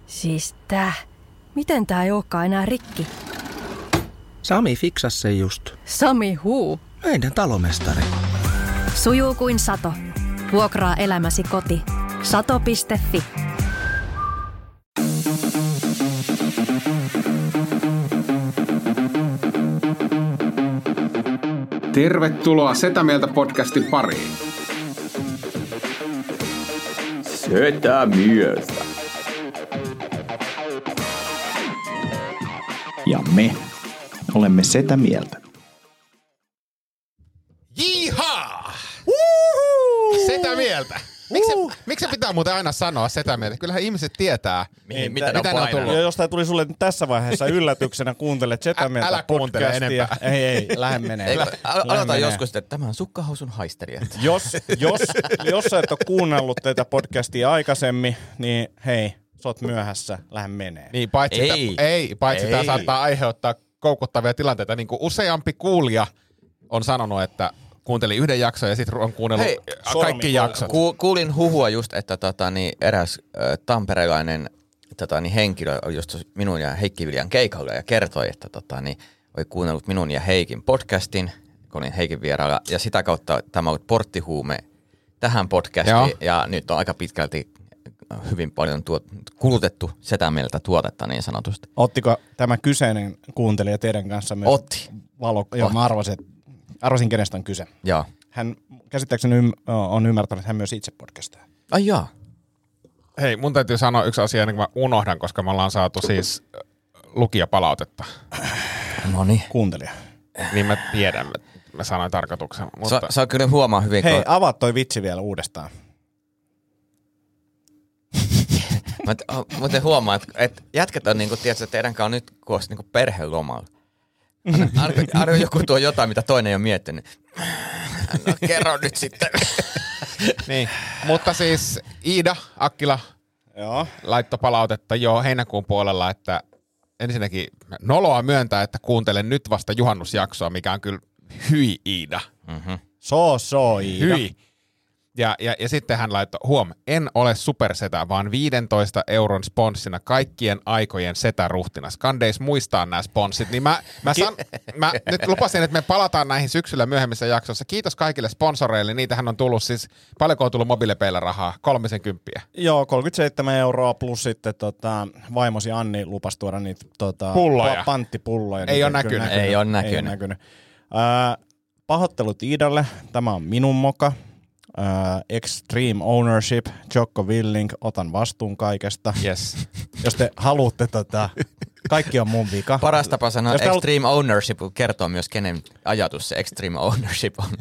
Siis miten tää ei olekaan enää rikki? Sami fiksasi se just. Sami huu. Meidän talomestari. Sujuu kuin sato. Vuokraa elämäsi koti. Sato.fi. Tervetuloa Setä Mieltä podcastin pariin. Setä Mieltä. Ja me olemme Setä Mieltä. Jihaa! Setä Mieltä. Miksi se pitää muuten aina sanoa Setä Mieltä? Kyllähän ihmiset tietää, mitä ne on tullut. Jos tämä tuli sulle tässä vaiheessa yllätyksenä, kuuntelet Setä Mieltä Älä kuuntele podcastia. enempää. Ei, lähde menee. Aloitan joskus, että tämä on sukkahousun haistelijat. Jos sä et ole kuunnellut tätä podcastia aikaisemmin, niin hei, sä oot myöhässä, lähde menee. Niin, paitsi tämä saattaa aiheuttaa koukuttavia tilanteita. Niin kuin useampi kuulija on sanonut, että kuunteli yhden jakson ja sitten on kuunnellut kaikki jaksot. Kuulin huhua just, että eräs tamperelainen henkilö oli just minun ja Heikki Viljan keikalla ja kertoi, että oli kuunnellut minun ja Heikin podcastin, kun olin Heikin vieraalla, ja sitä kautta tämä oli porttihuume tähän podcastiin. Joo. Ja nyt on aika pitkälti hyvin paljon kulutettu Setä Mieltä tuotetta niin sanotusti. Ottiko tämä kyseinen kuuntelija teidän kanssa myös? Otti. Joo, mä arvasin, kenestä on kyse. Joo. Hän käsittääkseni on ymmärtänyt, että hän myös itse podcastaa. Ai jaa. Hei, mun täytyy sanoa yksi asia, niin kuin mä unohdan, koska me ollaan saatu siis lukijapalautetta. Noniin. Kuuntelija. Niin mä tiedän, mä sanoin tarkoituksen. Mutta Saa kyllä huomaa hyvin. Hei, avaa toi vitsi vielä uudestaan. Mutta huomaa, että jätkät on niinku, tiedätkö, teidän kanssa on nyt kuossa niinku perhelomalla. Arvo joku tuo jotain, mitä toinen ei ole miettinyt. No kerro nyt sitten. niin, mutta siis Iida Akkila laittoi palautetta jo heinäkuun puolella, että ensinnäkin noloa myöntää, että kuuntelen nyt vasta juhannusjaksoa, mikä on kyllä hyi Iida. Mm-hmm. Iida. Hyi. Ja sitten hän laittoi, en ole supersetä, vaan 15 € sponssina kaikkien aikojen setäruhtinas. Kandeis muistaa nämä sponssit. Niin mä nyt lupasin, että me palataan näihin syksyllä myöhemmissä jaksossa. Kiitos kaikille sponsoreille. Niitähän on tullut siis, paljonko on tullut mobiilepeillä rahaa? 30. Joo, 37 € plus sitten vaimosi Anni lupasi tuoda niitä pulloja. Panttipulloja. Ei ole näkynyt. Ei ole näkynyt. Pahoittelut Iidalle. Tämä on minun moka. Extreme Ownership, Jocko Willink, otan vastuun kaikesta. Yes. Jos te haluatte, kaikki on mun vika. Paras tapa sanoa Extreme Ownership kertoo myös kenen ajatus se Extreme Ownership on.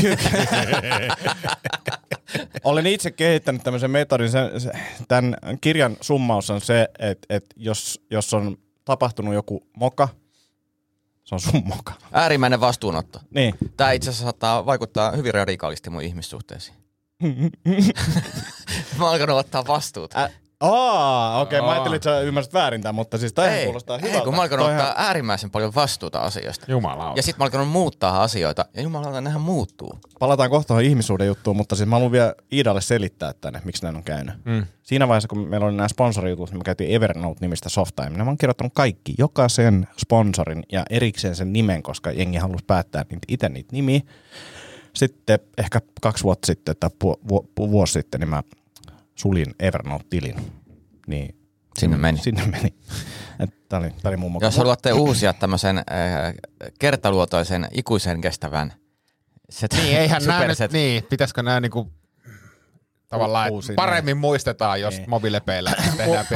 Olen itse kehittänyt tämmöisen metodin. Tämän kirjan summaus on se, että jos on tapahtunut joku moka, se on sun moka. Äärimmäinen vastuunotto. Niin. Tämä itse asiassa saattaa vaikuttaa hyvin radikaalisti mun ihmissuhteisiin. Mä oon alkanut ottaa vastuuta. Okei. Mä ajattelin, että sä ymmärsit väärin tämän, mutta siis tämähän kuulostaa hyvältä. Ei, kun mä oon alkanut ottaa äärimmäisen paljon vastuuta asioista. Jumalauta. Ja sit mä oon alkanut muuttaa asioita, ja jumalauta, nehän muuttuu. Palataan kohta ihmissuuden juttuun, mutta siis mä haluan vielä Iidalle selittää tänne, miksi näin on käynyt. Siinä vaiheessa, kun meillä oli nämä sponsorijutut, niin me käytiin Evernote-nimistä softaa, ja mä oon kirjoittanut kaikki, jokaisen sponsorin ja erikseen sen nimen, koska jengi halusi päättää itse niitä nimiä. Sitten ehkä 2 vuotta sitten tai vuosi sitten, niin mä sulin Evernote-tilin. Niin Sinne meni. Tää oli muun mukaan. Jos haluatte uusia tämmöisen kertaluotoisen, ikuisen kestävän niin, eihän nämä nyt, pitäisikö nämä niinku tavallaan paremmin muistetaan, jos mobiilepeillä tehdään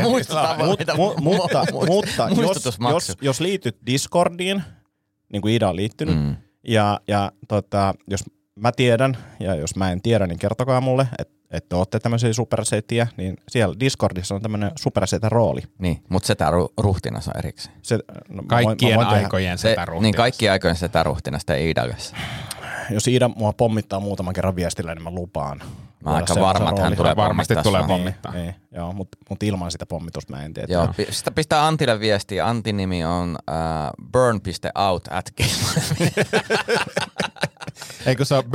mutta jos liityt Discordiin, niin kuin Iida on liittynyt, ja jos mä tiedän, ja jos mä en tiedä, niin kertokaa mulle, että ootte tämmöisiä supersettiä, niin siellä Discordissa on tämmöinen supersetä-rooli. Niin, mutta setäruhtinas on erikseen. Kaikkien aikojen setäruhtinas. Niin, kaikkien aikojen setäruhtinas te Iidallessa. Jos Iida mua pommittaa muutaman kerran viestillä, niin mä lupaan. Mä aika varma, että hän tulee varmasti tulee pommittaa. Niin, joo, mutta ilman sitä pommitusta mä en tiedä. Joo, sitä pistää Antille viestiä. Antin nimi on burn.out@gmail. Ei kun se on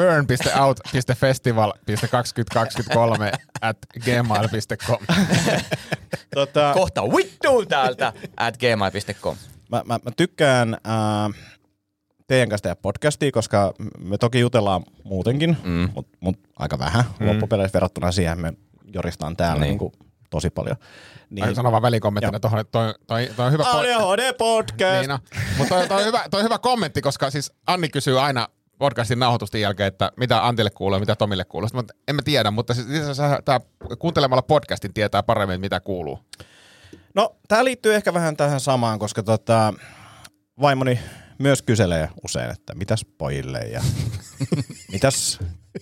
burn.out.festival.2023@gmail.com. Kohta vittuun täältä @gmail.com. Mä tykkään teidän kanssa tehdä podcastia, koska me toki jutellaan muutenkin, mutta aika vähän loppupeleissä verrattuna siihen, me joristaan täällä niin kuin tosi paljon. Niin. Sano vaan välikommenttina tuohon, että toi on hyvä podcast. Niin, no. Mutta toi on hyvä kommentti, koska siis Anni kysyy aina podcastin nauhoitusten jälkeen, että mitä Antille kuuluu ja mitä Tomille kuuluu. Sitten en mä tiedä, mutta siis kuuntelemalla podcastin tietää paremmin, mitä kuuluu. No, tää liittyy ehkä vähän tähän samaan, koska vaimoni myös kyselee usein, että mitäs pojille ja mitäs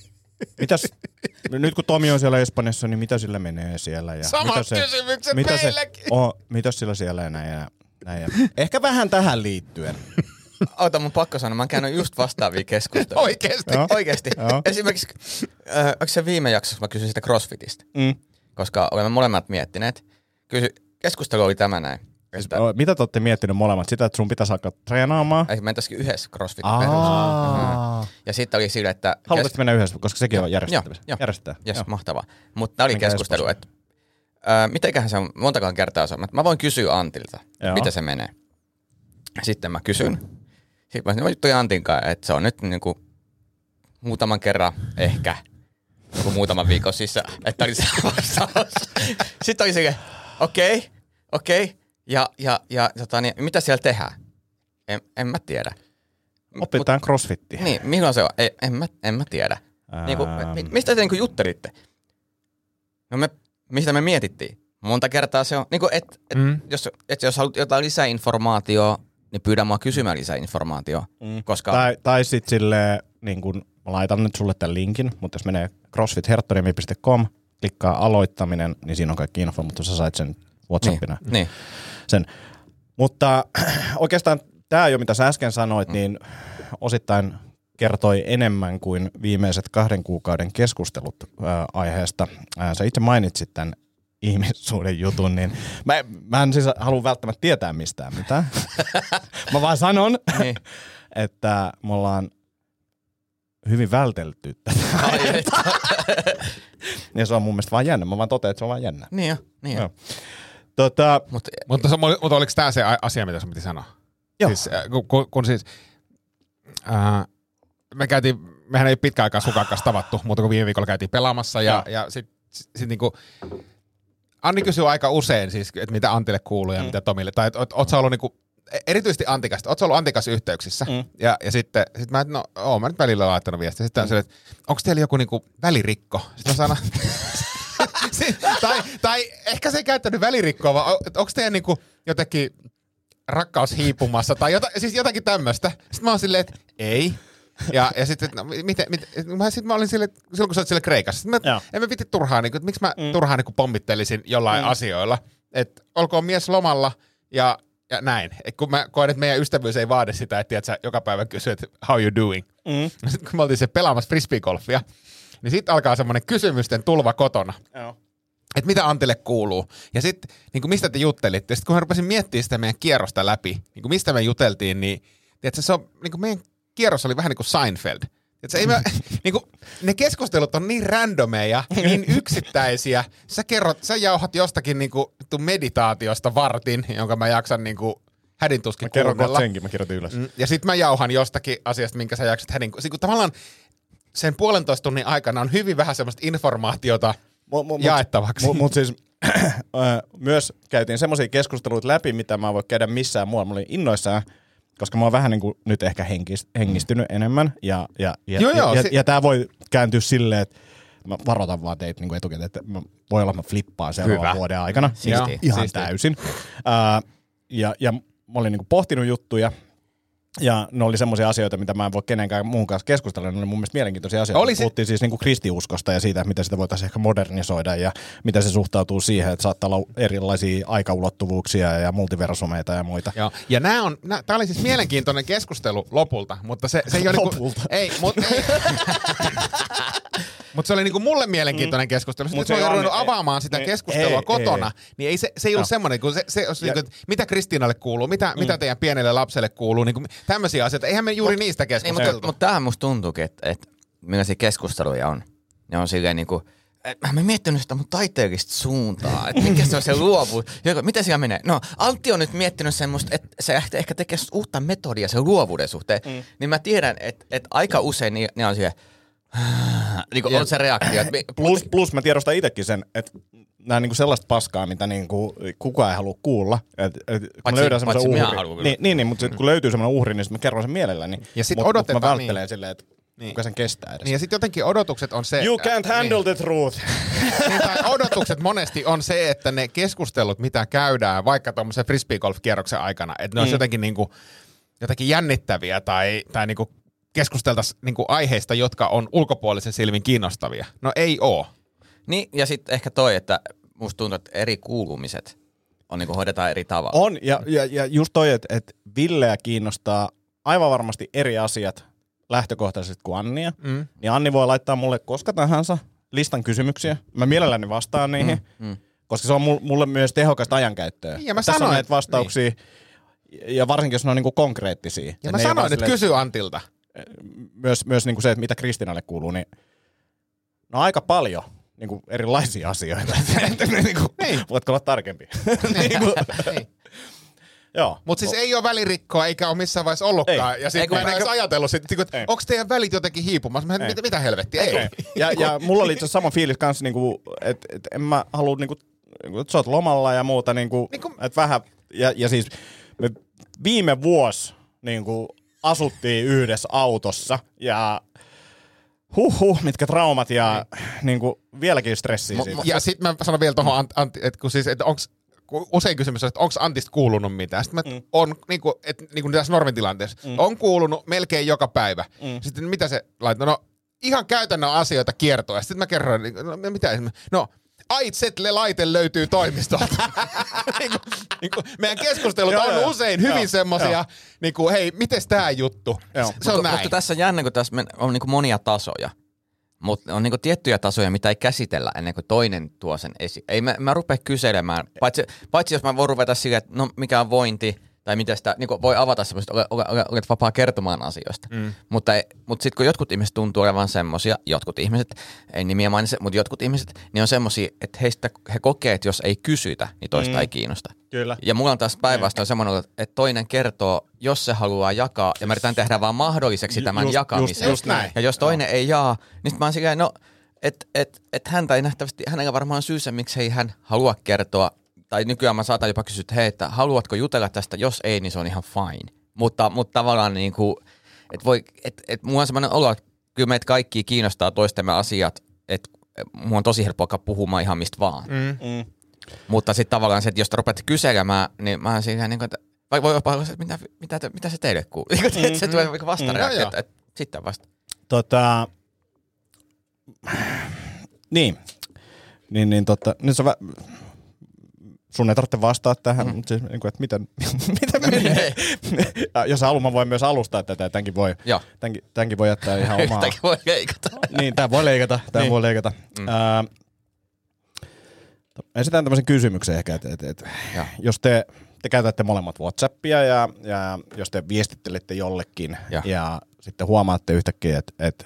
nyt kun Tomi on siellä Espanjassa, niin mitä sillä menee siellä? Ja samat kysymykset meilläkin. Mitäs sillä siellä ja näin. Ehkä vähän tähän liittyen. Ota, mun pakko sanoa, mä oon käynyt just vastaavia keskusteluja. Oikeesti. Esimerkiksi, onko se viime jaksossa, mä kysyin sitä CrossFitistä, koska olemme molemmat miettineet. Keskustelu oli tämä näin. Että mitä te olette miettinyt molemmat? Sitä, että sun pitäisi alkaa treenaamaan? Mentäisikin yhdessä CrossFitin perus. Ja sitten oli sille, että haluaisit mennä yhdessä, koska sekin on järjestettävissä. Järjestetään. Yes, mahtavaa. Mutta oli keskustelu, että mitenköhän se on, montakaan kertaa se on. Mä voin kysyä Antilta, mitä se menee. Sitten mä kysyn. Sitten mä juttuin Antin kanssa, että se on nyt niinku muutaman kerran ehkä joku muutaman viikon sisään, että oli se vastaus. Sitten oli silleen, okei. Ja mitä siellä tehdään? En mä tiedä. Opitaan crossfittiä. Niin, milloin se on? En mä tiedä. Niinku, mistä te niinku juttelitte? No mistä me mietittiin? Monta kertaa se on, niinku, jos haluat jotain lisäinformaatiota, niin pyydä mua kysymään lisäinformaatiota. Koska tai sit silleen, niin kun mä laitan nyt sulle tämän linkin, mutta jos menee crossfitherttoriemi.com, klikkaa aloittaminen, niin siinä on kaikki info, mutta sä sait sen WhatsAppina. Niin. Sen. Mutta oikeastaan tämä jo, mitä sä äsken sanoit, niin osittain kertoi enemmän kuin viimeiset 2 kuukauden keskustelut aiheesta. Sä itse mainitsit tämän ihmissuuden jutun, niin mä en siis halua välttämättä tietää mistään mitään. Mä vaan sanon, että me ollaan hyvin vältelty tätä. Ja se on mun mielestä vaan jännä. Mä vaan totean, että se on vaan jännä. Niin jo. Mutta oliko tämä se asia, mitä sun piti sanoa? Joo. Siis, kun siis, mehän ei pitkään aikaa Sukan kanssa tavattu, mutta kun viime viikolla käytiin pelaamassa ja sit niinku, Anni kysyy aika usein siis, että mitä Antille kuuluu ja mitä Tomille, tai oot sä ollut niinku, erityisesti Antikasta, oot sä ollut Antikas yhteyksissä, ja sitten mä oon nyt välillä laittanut viestiä, sitten on se, että onko teillä joku niinku välirikko? Sitten mä sanon, tai ehkä se ei käyttänyt välirikkoa, vaan onko teidän niinku jotenkin rakkaus hiipumassa tai jotakin tämmöistä. Sitten mä oon silleen, että ei. Ja sitten, no, sitten mä olin silleen, silloin kun sä oot siellä Kreikassa, en mä piti turhaan, että miksi mä turhaan pommittelisin jollain asioilla. Että olkoon mies lomalla ja näin. Et kun mä koen, että meidän ystävyys ei vaadi sitä, että tiedät, sä joka päivä kysyy, että how you doing. Sitten kun me oltiin se pelaamassa frisbeegolfia, niin sitten alkaa semmoinen kysymysten tulva kotona. Että mitä Antille kuuluu. Ja sitten, niin mistä te juttelitte. Sitten kun mä rupesin miettimään sitä meidän kierrosta läpi, niin mistä me juteltiin, niin tiedätkö, se on, niin meidän kierros oli vähän niin kuin Seinfeld. Tiedätkö, ei me, niin kuin, ne keskustelut on niin randomeja, niin yksittäisiä. Sä jauhat jostakin niin kuin, meditaatiosta vartin, jonka mä jaksan niin kuin, hädintuskin kuunnella. Mä kirjoitin ylös. Ja sitten mä jauhan jostakin asiasta, minkä sä jaksat hädintuskin. Tavallaan sen 1,5 tunnin aikana on hyvin vähän semmoista informaatiota jaettavaksi. Mutta siis myös käytiin semmoisia keskusteluita läpi, mitä mä voin käydä missään muualla. Mä olin innoissaan, koska mä oon vähän niin kuin nyt ehkä hengistynyt enemmän. Ja tää voi kääntyä silleen, että mä varoitan vaan teitä niin etukäteen, että voi olla, että mä flippaan seuraavan vuoden aikana. Ihan täysin. Ja mä olin niin kuin pohtinut juttuja. Ja ne oli semmoisia asioita, mitä mä en voi kenenkään muun kanssa keskustella. Ne oli mun mielestä mielenkiintoisia asioita. Puhuttiin siis niinku kristiuskosta ja siitä, miten sitä voitaisiin ehkä modernisoida ja miten se suhtautuu siihen, että saattaa olla erilaisia aikaulottuvuuksia ja multiversumeita ja muita. Joo. Ja tää oli siis mielenkiintoinen keskustelu lopulta, mutta se ei ole lopulta. Ei. Mutta se oli niinku mulle mielenkiintoinen keskustelu. Sitten se kun olen ruvennut on- avaamaan sitä keskustelua kotona, niin ei se ei ollut semmoinen, kun se olisi niinku, että mitä Kristiinalle kuuluu, mitä teidän pienelle lapselle kuuluu, niinku tämmöisiä asioita. Eihän me juuri niistä keskusteltu. Mutta tämähän musta tuntuukin, että millaisia keskusteluja on. Ne on silleen niinku, mä en miettinyt sitä mun taiteellista suuntaa, että mikä se on se luovuus. Miten siellä menee? No, Antti on nyt miettinyt semmoista, että se ehkä tekee uutta metodia sen luovuuden suhteen. Niin mä tiedän, että aika usein ne on siellä, niin kuin on se reaktio. Plus mä tiedostan itsekin sen, että nämä on niinku sellaista paskaa, mitä niinku kukaan ei halua kuulla. Paitsi minä haluan kyllä. Niin, mutta kun löytyy semmoinen uhri, niin sit mä kerron sen mielelläni. Ja sit Mut mä odotetaan välttelen silleen, että kuka sen kestää edes. Niin ja sitten jotenkin odotukset on se... You can't handle the truth. Niin, tai odotukset monesti on se, että ne keskustelut, mitä käydään vaikka tuommoisen frisbeegolf-kierroksen aikana, että ne olisi jotenkin, niinku, jotenkin jännittäviä tai niinku keskusteltaisiin niinku aiheista, jotka on ulkopuolisen silmin kiinnostavia. No ei oo. Niin, ja sitten ehkä toi, että musta tuntuu, että eri kuulumiset on niinku hoidetaan eri tavalla. On, ja just toi, että Villeä kiinnostaa aivan varmasti eri asiat lähtökohtaisesti kuin Annia. Niin Anni voi laittaa mulle koska tahansa listan kysymyksiä. Mä mielelläni vastaan niihin, koska se on mulle myös tehokasta ajankäyttöä. Niin, ja mä tässä sanoin, on näitä vastauksia, ja varsinkin jos ne on niinku konkreettisia. Ja mä sanoin, että kysy Antilta. Myös niinku se, että mitä Kristiinalle kuuluu, niin no aika paljon niinku erilaisia asioita. Voitko olla tarkempi? Joo. Mutta siis ei ole välirikkoa, eikä ole missään vaiheessa ollutkaan. Ei. Ja sitten mä en edes ajatellut, että onko teidän välit jotenkin hiipumassa? Mä mitä helvettiä? Ei. Ja mulla oli itse asiassa sama fiilis kanssa, niinku, että en mä halua, että sä oot lomalla ja muuta, että vähän, ja siis me viime vuosi asuttiin yhdessä autossa, ja mitkä traumat, ja vieläkin stressiä siitä. Ja sitten mä sanon vielä tuohon Antti, että onko usein kysymys on, että onko Antista kuulunut mitään. Sitten mä on, niin kuin tässä normitilanteessa, on kuulunut melkein joka päivä. Sitten mitä se laittaa? No ihan käytännön asioita kiertoa. Sitten mä kerron, no mitä esimerkiksi? No, Aitsetle-laite löytyy toimistolta. Meidän keskustelut on usein hyvin semmosia, hei, mites tää juttu? Se on näin. Mutta tässä on jännä, kun tässä on monia tasoja. Mutta on niinku tiettyjä tasoja, mitä ei käsitellä ennen kuin toinen tuo sen esiin. Ei mä rupea kyselemään, paitsi jos mä voin ruveta sille, että no mikä on vointi, tai miten sitä, niinku voi avata semmoista, olet vapaa kertomaan asioista. Mutta sitten kun jotkut ihmiset tuntuu olevan semmosia, jotkut ihmiset, ei nimiä mainitse, mutta jotkut ihmiset, niin on semmosia, että he kokee, että jos ei kysytä, niin toista ei kiinnosta. Kyllä. Ja mulla on taas päinvastoin semmoinen, että toinen kertoo, jos se haluaa jakaa, ja mä yritän tehdä vaan mahdolliseksi tämän jakamisen. Just näin. Ja jos toinen ei jaa, niin sit mä oon silleen, no, että häntä ei nähtävästi, hänellä varmaan syysä, miksi ei hän halua kertoa, tai nykyään mä saatan jopa kysyä, että hei, että haluatko jutella tästä, jos ei, niin se on ihan fine. Mutta tavallaan niinku, että mulla on semmoinen olo, että kyllä meitä kaikki kiinnostaa toistemme asiat, että mulla on tosi helppo alkaa puhumaan ihan mistä vaan. Mutta sitten tavallaan se, että jos te rupeatte kyselemään, niin mä oon siinä niin kuin, että voi jopa olla, että mitä se teille kuuluu. Se tulee vastareaktio, että sitten vasta. Niin, nyt se sun ei tarvitse vastaa tähän, mutta siis, että miten menee. Jos haluaa, mä voin myös alustaa tätä, tämänkin voi jättää ihan omaa. Tämänkin voi leikata. Niin, tää voi leikata. Esitän tämmöisen kysymyksen ehkä, että jos te käytätte molemmat WhatsAppia ja jos te viestittelette jollekin ja sitten huomaatte yhtäkkiä, että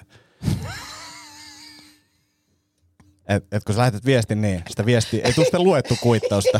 kun sä lähetät viestin, niin sitä viestiä ei tule sitä luettu kuittausta.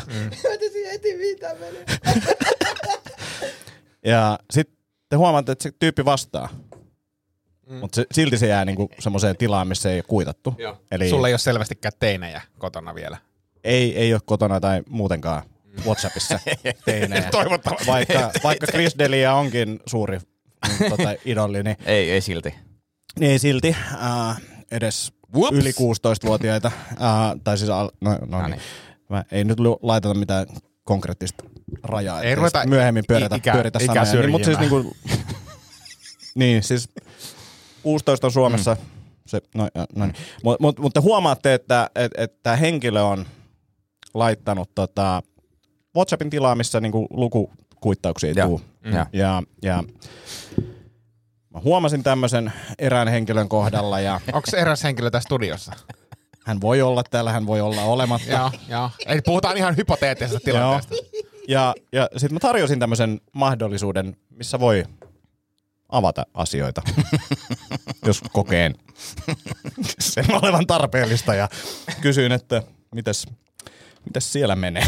Ja sitten te huomaatte, että se tyyppi vastaa. Mutta silti se jää niinku semmoiseen tilaan, missä ei ole kuitattu. Eli sulla ei ole selvästikään teinejä kotona vielä. Ei ole kotona tai muutenkaan WhatsAppissa teinejä. Toivottavasti. Vaikka Chris D'Elia onkin suuri idolli, niin ei silti. Niin ei silti. Edes yli 16-vuotiaita. Tai siis, niin. Ei nyt laiteta mitään konkreettista rajaa. Ei ruveta myöhemmin pyöritä sanoja. Niin, mutta siis niin, siis 16 on Suomessa. Niin. Mutta huomaatte, että tämä henkilö on laittanut WhatsAppin tilaa, missä niinku lukukuittauksia ei tule. Ja Mä huomasin tämmöisen erään henkilön kohdalla ja Onko eräs henkilö tässä studiossa? hän voi olla täällä, hän voi olla olematta. Joo. Eli puhutaan ihan hypoteettisesta tilanteesta. Ja sitten mä tarjosin tämmöisen mahdollisuuden, missä voi avata asioita, jos kokeen sen olevan tarpeellista. Ja kysyin, että mitäs siellä menee.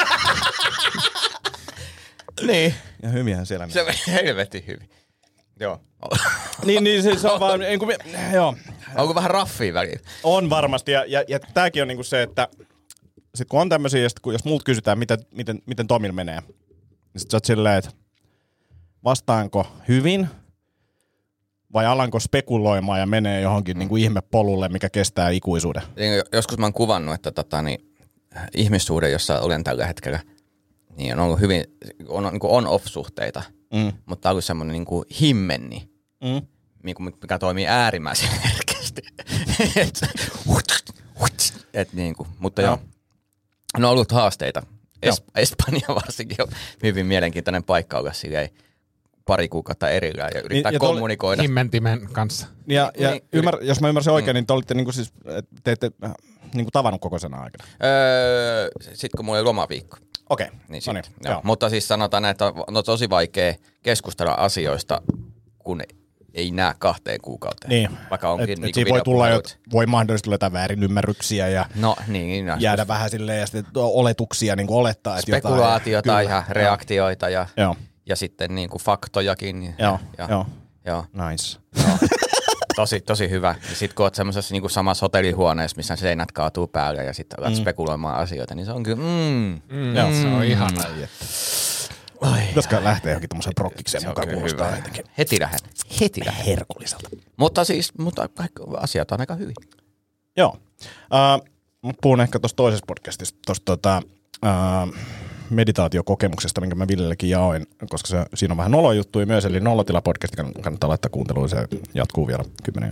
Niin. Ja hyvinhän siellä menee. Se meni helvetin hyvin. Joo. Niin siis se on vaan, joo. Onko vähän raffia välillä? On varmasti, ja tääkin on niinku se, että sit kun on tämmösiä, ja sit kun jos multa kysytään, miten Tomilla menee, niin sit sä oot silleen, että vastaanko hyvin, vai alanko spekuloimaan ja menee johonkin niinku ihmepolulle, mikä kestää ikuisuuden? Joskus mä oon kuvannut, että ihmissuhde, jossa olen tällä hetkellä, niin on ollut hyvin, niinku on-off-suhteita, mutta tää on ollut semmonen niinku himmenni, mikä toimii äärimmäisen herkästi. Mutta joo, on ollut haasteita. Espanja varsinkin on hyvin mielenkiintoinen paikka olla silleen pari kuukautta erillään ja yrittää kommunikoida. Himmentimen kanssa. Ja jos mä ymmärsin oikein, niin te olitte niinku siis, teette niinku tavannut koko sen aikana. Sitten kun mulla oli lomaviikko. Okei. Niin No niin, joo. Mutta siis sanotaan, että on tosi vaikea keskustella asioista, kun ei näe 2 kuukauteen. Niin. Vaikka onkin Et niinku siinä voi tulla, voi mahdollisesti tulla jotain väärinymmärryksiä ja jäädä vähän silleen ja sitten oletuksia niin kuin olettaa. Että spekulaatiota jotain, ja reaktioita ja, joo. ja sitten niin kuin faktojakin. Joo. Nice. Tosi hyvä. Ja sitten kun oot semmoisessa niin kuin samassa hotellihuoneessa, missä seinät kaatuu päälle ja sitten alat spekuloimaan asioita, niin se on kyllä Se on ihana. Pitäisikö lähteä johonkin tommoseen prokkikseen mukaan kuulostaa jotenkin. Heti lähden. Herkulliselta. Mutta asiat on aika hyvin. Joo. Mä puhun ehkä tuossa toisessa podcastissa tuosta meditaatiokokemuksesta, minkä mä Villellekin jaoin, koska siinä on vähän nolojuttuja myös, eli Nollotila-podcast kannattaa laittaa kuunteluun, se jatkuu vielä 10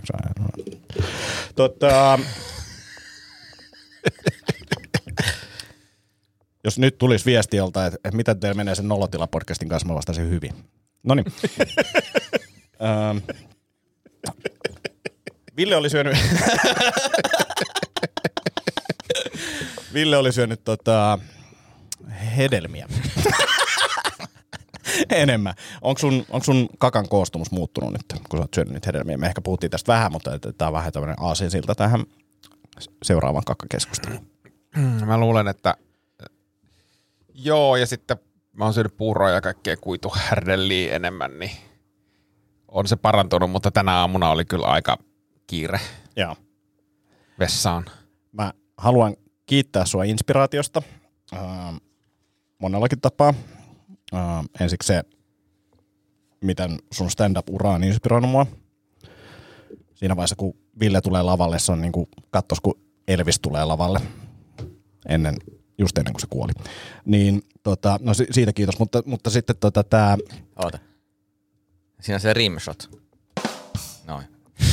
jos nyt tulisi viesti jolta, että miten teillä menee sen Nollotila-podcastin kanssa, mä vastaisin hyvin. Noniin. Ville oli syönyt hedelmiä. Enemmän. Onko sun kakan koostumus muuttunut nyt, kun sä oot syönyt niitä hedelmiä? Me ehkä puhuttiin tästä vähän, mutta tää on vähän tämmönen aasinsilta tähän seuraavaan kakkakeskusteluun. Mä luulen, että joo, ja sitten mä oon syönyt puuroa ja kaikkea kuituhärdelliä enemmän, niin on se parantunut, mutta tänä aamuna oli kyllä aika kiire vessaan. Mä haluan kiittää sua inspiraatiosta monellakin tapaa. Ensiksi se, miten sun stand-up-ura on inspiroinut mua. Siinä vaiheessa, kun Ville tulee lavalle, se on niin kuin kattos, kun Elvis tulee lavalle just ennen kuin se kuoli. Niin, no siitä kiitos, mutta sitten tää... Oota. Siinä on se rimshot. Noin.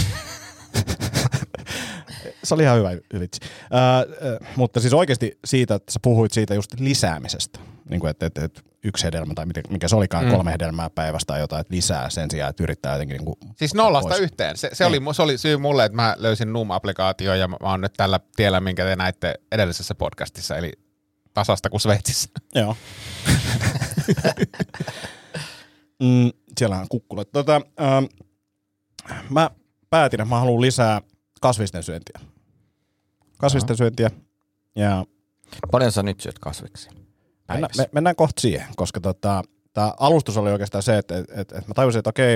Se oli ihan hyvä vitsi. Mutta siis oikeasti siitä, että sä puhuit siitä just lisäämisestä. Niin kuin, että yksi hedelmä tai mikä se olikaan, 3 hedelmää päivästä tai jotain, että lisää sen sijaan, että yrittää jotenkin niin kuin siis 0–1. Se oli syy mulle, että mä löysin Noom-applikaatio ja mä oon nyt tällä tiellä, minkä te näitte edellisessä podcastissa, eli tasasta kuin Sveitsissä. Joo. Siellä on kukkulat. Mä päätin, että mä haluan lisää kasvisten syöntiä. Ja paljon sä nyt syöt kasviksi? Mennään kohta siihen, koska tämä alustus oli oikeastaan se, että mä tajusin, että okei,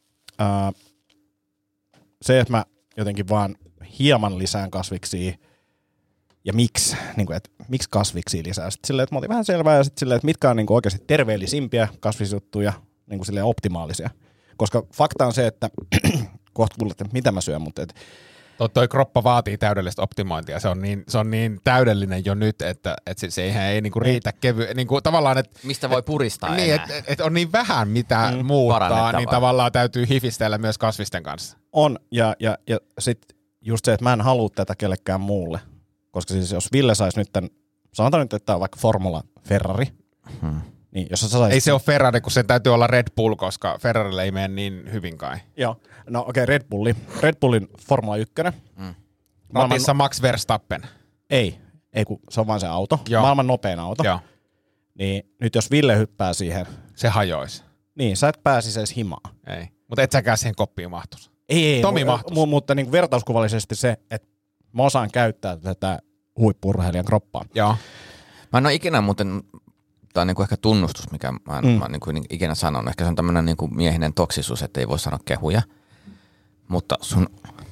se, että mä jotenkin vaan hieman lisään kasviksia ja miksi, niin kuin, että miksi kasviksia lisää. Sitten silleen, että mä otin vähän selvää ja sitten silleen, että mitkä on niin kuin oikeasti terveellisimpiä kasvisjuttuja, niin kuin silleen optimaalisia. Koska fakta on se, että kohta kuulette, mitä mä syön, mutta toi kroppa vaatii täydellistä optimointia. Se on niin täydellinen jo nyt, että se ei niinku riitä niinku tavallaan, että mistä voi puristaa niin, että on niin vähän mitä muuttaa, niin tavallaan täytyy hifistellä myös kasvisten kanssa. On, ja sitten just se, että mä en halua tätä kellekään muulle. Koska siis jos Ville saisi nyt sanotaan nyt, että tämä on vaikka Formula Ferrari, Niin, jos sä saisit... Ei se ole Ferrari, kun sen täytyy olla Red Bull, koska Ferrarille ei mene niin hyvin kai. Joo, no okei, Red Bullin Formula 1. Matissa Max Verstappen. Ei kun se on vaan se auto, Joo. maailman nopein auto. Joo. Niin nyt jos Ville hyppää siihen, Se hajoisi. niin sä et pääsisi edes himaan. Ei. Mutta et säkään siihen koppiin mahtuisi. Ei, Tomi mahtuisi. mutta niin kuin vertauskuvallisesti se, että mä osaan käyttää tätä huippu-urheilijan kroppaa. Joo. Mä en ole ikinä muuten, tää on niinku ehkä tunnustus, mikä mä oon niinku ikinä sanonut. Ehkä se on tämmönen niinku miehinen toksisuus, että ei voi sanoa kehuja. Mutta sun...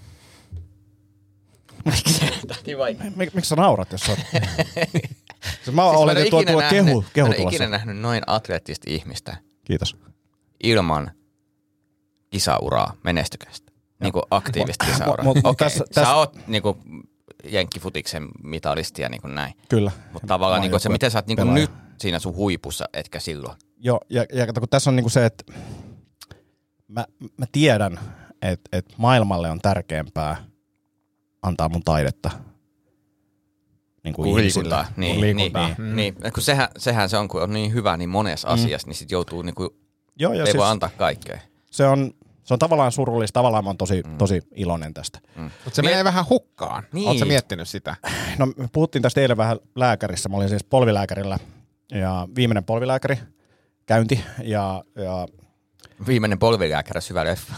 Miksi sä naurat, jos sä oot... Siis mä olen tuo kehu Mä en tulossa. ikinä nähnyt noin atleettista ihmistä Kiitos. ilman kisauraa menestykästä. Niinku aktiivista kisauraa. Okei, sä oot niinku jenkkifutiksen mitalisti ja niinku näin. Kyllä. Mutta tavallaan niinku se, Maajoukkueen miten sä oot niinku pelaaja. nyt siinä sun huipussa, etkä silloin. Joo, ja kato, kun tässä on niinku se, että mä tiedän, että maailmalle on tärkeämpää antaa mun taidetta niinku ihmisille. Liikuntaa. Niin. Kun sehän se on, kun on niin hyvä niin monessa asiassa, niin sit joutuu niinku, Joo, ja ei siis voi antaa kaikkea. se on tavallaan surullista, tavallaan mä oon tosi iloinen tästä. Mutta se menee vähän hukkaan. Niin. Ootko sä miettinyt sitä? No me puhuttiin tästä eilen vähän lääkärissä, mä olin siis polvilääkärillä ja viimeinen polvilääkäri käynti ja Viimeinen polvilääkäri, syvä leffa.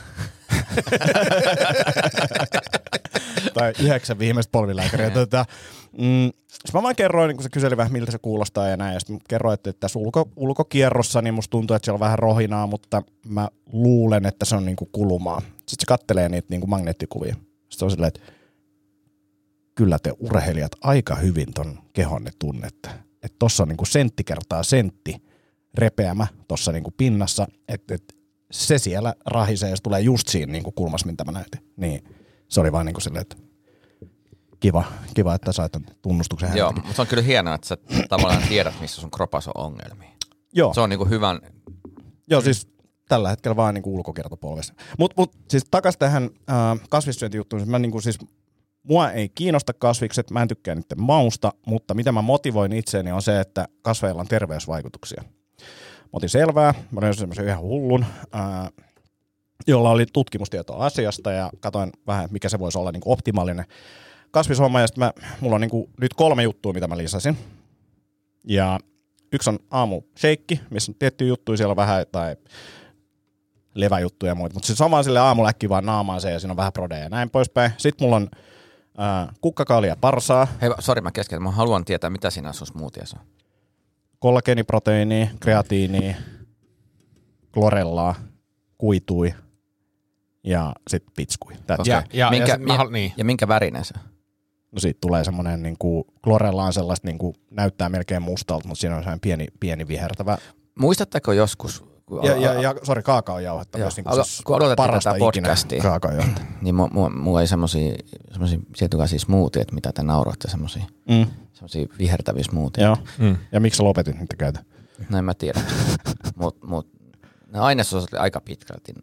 tai 9 viimeistä polvilääkäriä. Mä vaan kerroin, niin kun se kyseli vähän, miltä se kuulostaa ja näin. Ja sitten kerroin, että tässä ulkokierrossa niin musta tuntuu, että siellä on vähän rohinaa, mutta mä luulen, että se on niin kuin kulumaa. Sitten se kattelee niitä niin kuin magneettikuvia. Sitten on silleen, että kyllä te urheilijat aika hyvin ton kehonne tunnette. Että tossa on niin kuin sentti kertaa sentti repeämä tossa niin kuin pinnassa, että se siellä rahisee ja se tulee just siinä niin kuin kulmassa, mitä mä näytin. Niin se oli vaan niin kuin silleen, että kiva, että sait tunnustuksen häntäkin. Joo, mutta se on kyllä hienoa, että sä tavallaan tiedät, missä sun kropassa on ongelmia. Joo. Se on niinku hyvän... Joo, siis tällä hetkellä vaan niin kuin ulkokiertopolvessa. Mut siis takas tähän kasvissyöntijuttuun. Mua ei kiinnosta kasvikset, mä en tykkää niiden mausta, mutta mitä mä motivoin itseäni on se, että kasveilla on terveysvaikutuksia. Mä otin selvää, mä olin semmoisen ihan hullun, jolla oli tutkimustietoa asiasta ja katsoin vähän, mikä se voisi olla niin kuin optimaalinen kasvishomma. Ja sitten mulla on niin kuin nyt 3 juttua, mitä mä lisäsin. Ja yksi on aamusheikki, missä on tiettyjä juttuja, siellä on vähän tai leväjuttuja ja muita. Mutta se on vaan sille aamulla äkkiä vaan naamaan se ja siinä on vähän prodeja ja näin poispäin. Sitten mulla on kukkakaalia parsaa. Hei, sori mä keskeytän. Mä haluan tietää, mitä siinä sun smoothiessa on. Kollageeniproteiinia, kreatiinia, klorellaa, kuitui ja sitten pitskui. Ja minkä värinen se on? No siitä tulee semmoinen, niinku, klorella on sellaista, niinku, näyttää melkein mustalta, mutta siinä on semmoinen pieni vihertävä. Muistatteko joskus? Ja sori, kaakaojauhetta myös niinku kun odotettiin parasta tätä podcastia, kaakaojauhetta. niin mulla ei semmosia tietynlaisia smoothieet, mitä te nauroitte, semmosia vihertäviä smoothieet. Joo. Ja miksi sä lopetit niitä käytä? No en mä tiedä. Mut ne ainesosat oli aika pitkälti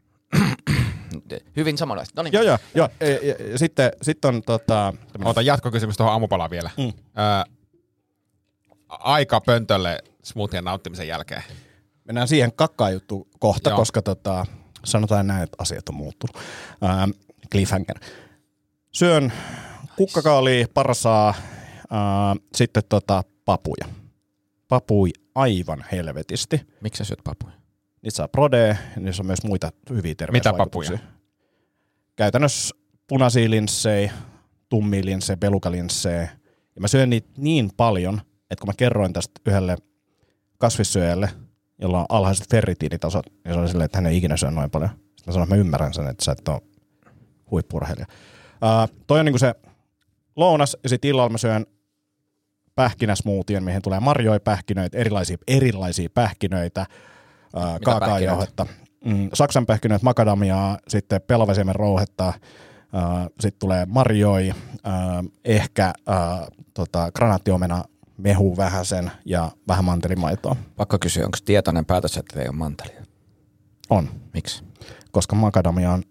hyvin samanlaista. Noniin. Joo. Ja sitten on Otan jatkokysymys tuohon aamupalaan vielä. Aika pöntölle smoothien nauttimisen jälkeen. mennään siihen kakkaa-juttu kohta, Joo. koska sanotaan näin, että asiat on muuttunut. Cliffhanger. Syön kukkakaalia, parsaa, sitten papuja. Papui aivan helvetisti. Miksi sä syöt papuja? Niitä saa prodea, niissä on myös muita hyviä terveysvaikutuksia. Mitä papuja? Käytännössä punaisia linssejä, tummia linssejä, pelukalinssejä. Ja mä syön niitä niin paljon, että kun mä kerroin tästä yhdelle kasvissyöjälle, jolla on alhaiset ferritiinitasot, niin se oli silleen, että hän ei ikinä syö noin paljon. Sitten mä sanoin, että mä ymmärrän sen, että sä et ole huippu-urheilija. Toi on niinku se lounas, ja sitten illalla mä syön pähkinäsmoothien, mihin tulee marjoja, pähkinöitä, erilaisia pähkinöitä, kaakaojauhetta, saksan pähkinöitä, makadamiaa, sitten pelavesiemen rouhetta, sitten tulee marjoja, ehkä granaattiomena, mehu vähäsen ja vähän mantelimaitoa. Pakko kysyä, onko tietoinen päätös, että ei ole mantelia? On. Miksi? Koska makadamia on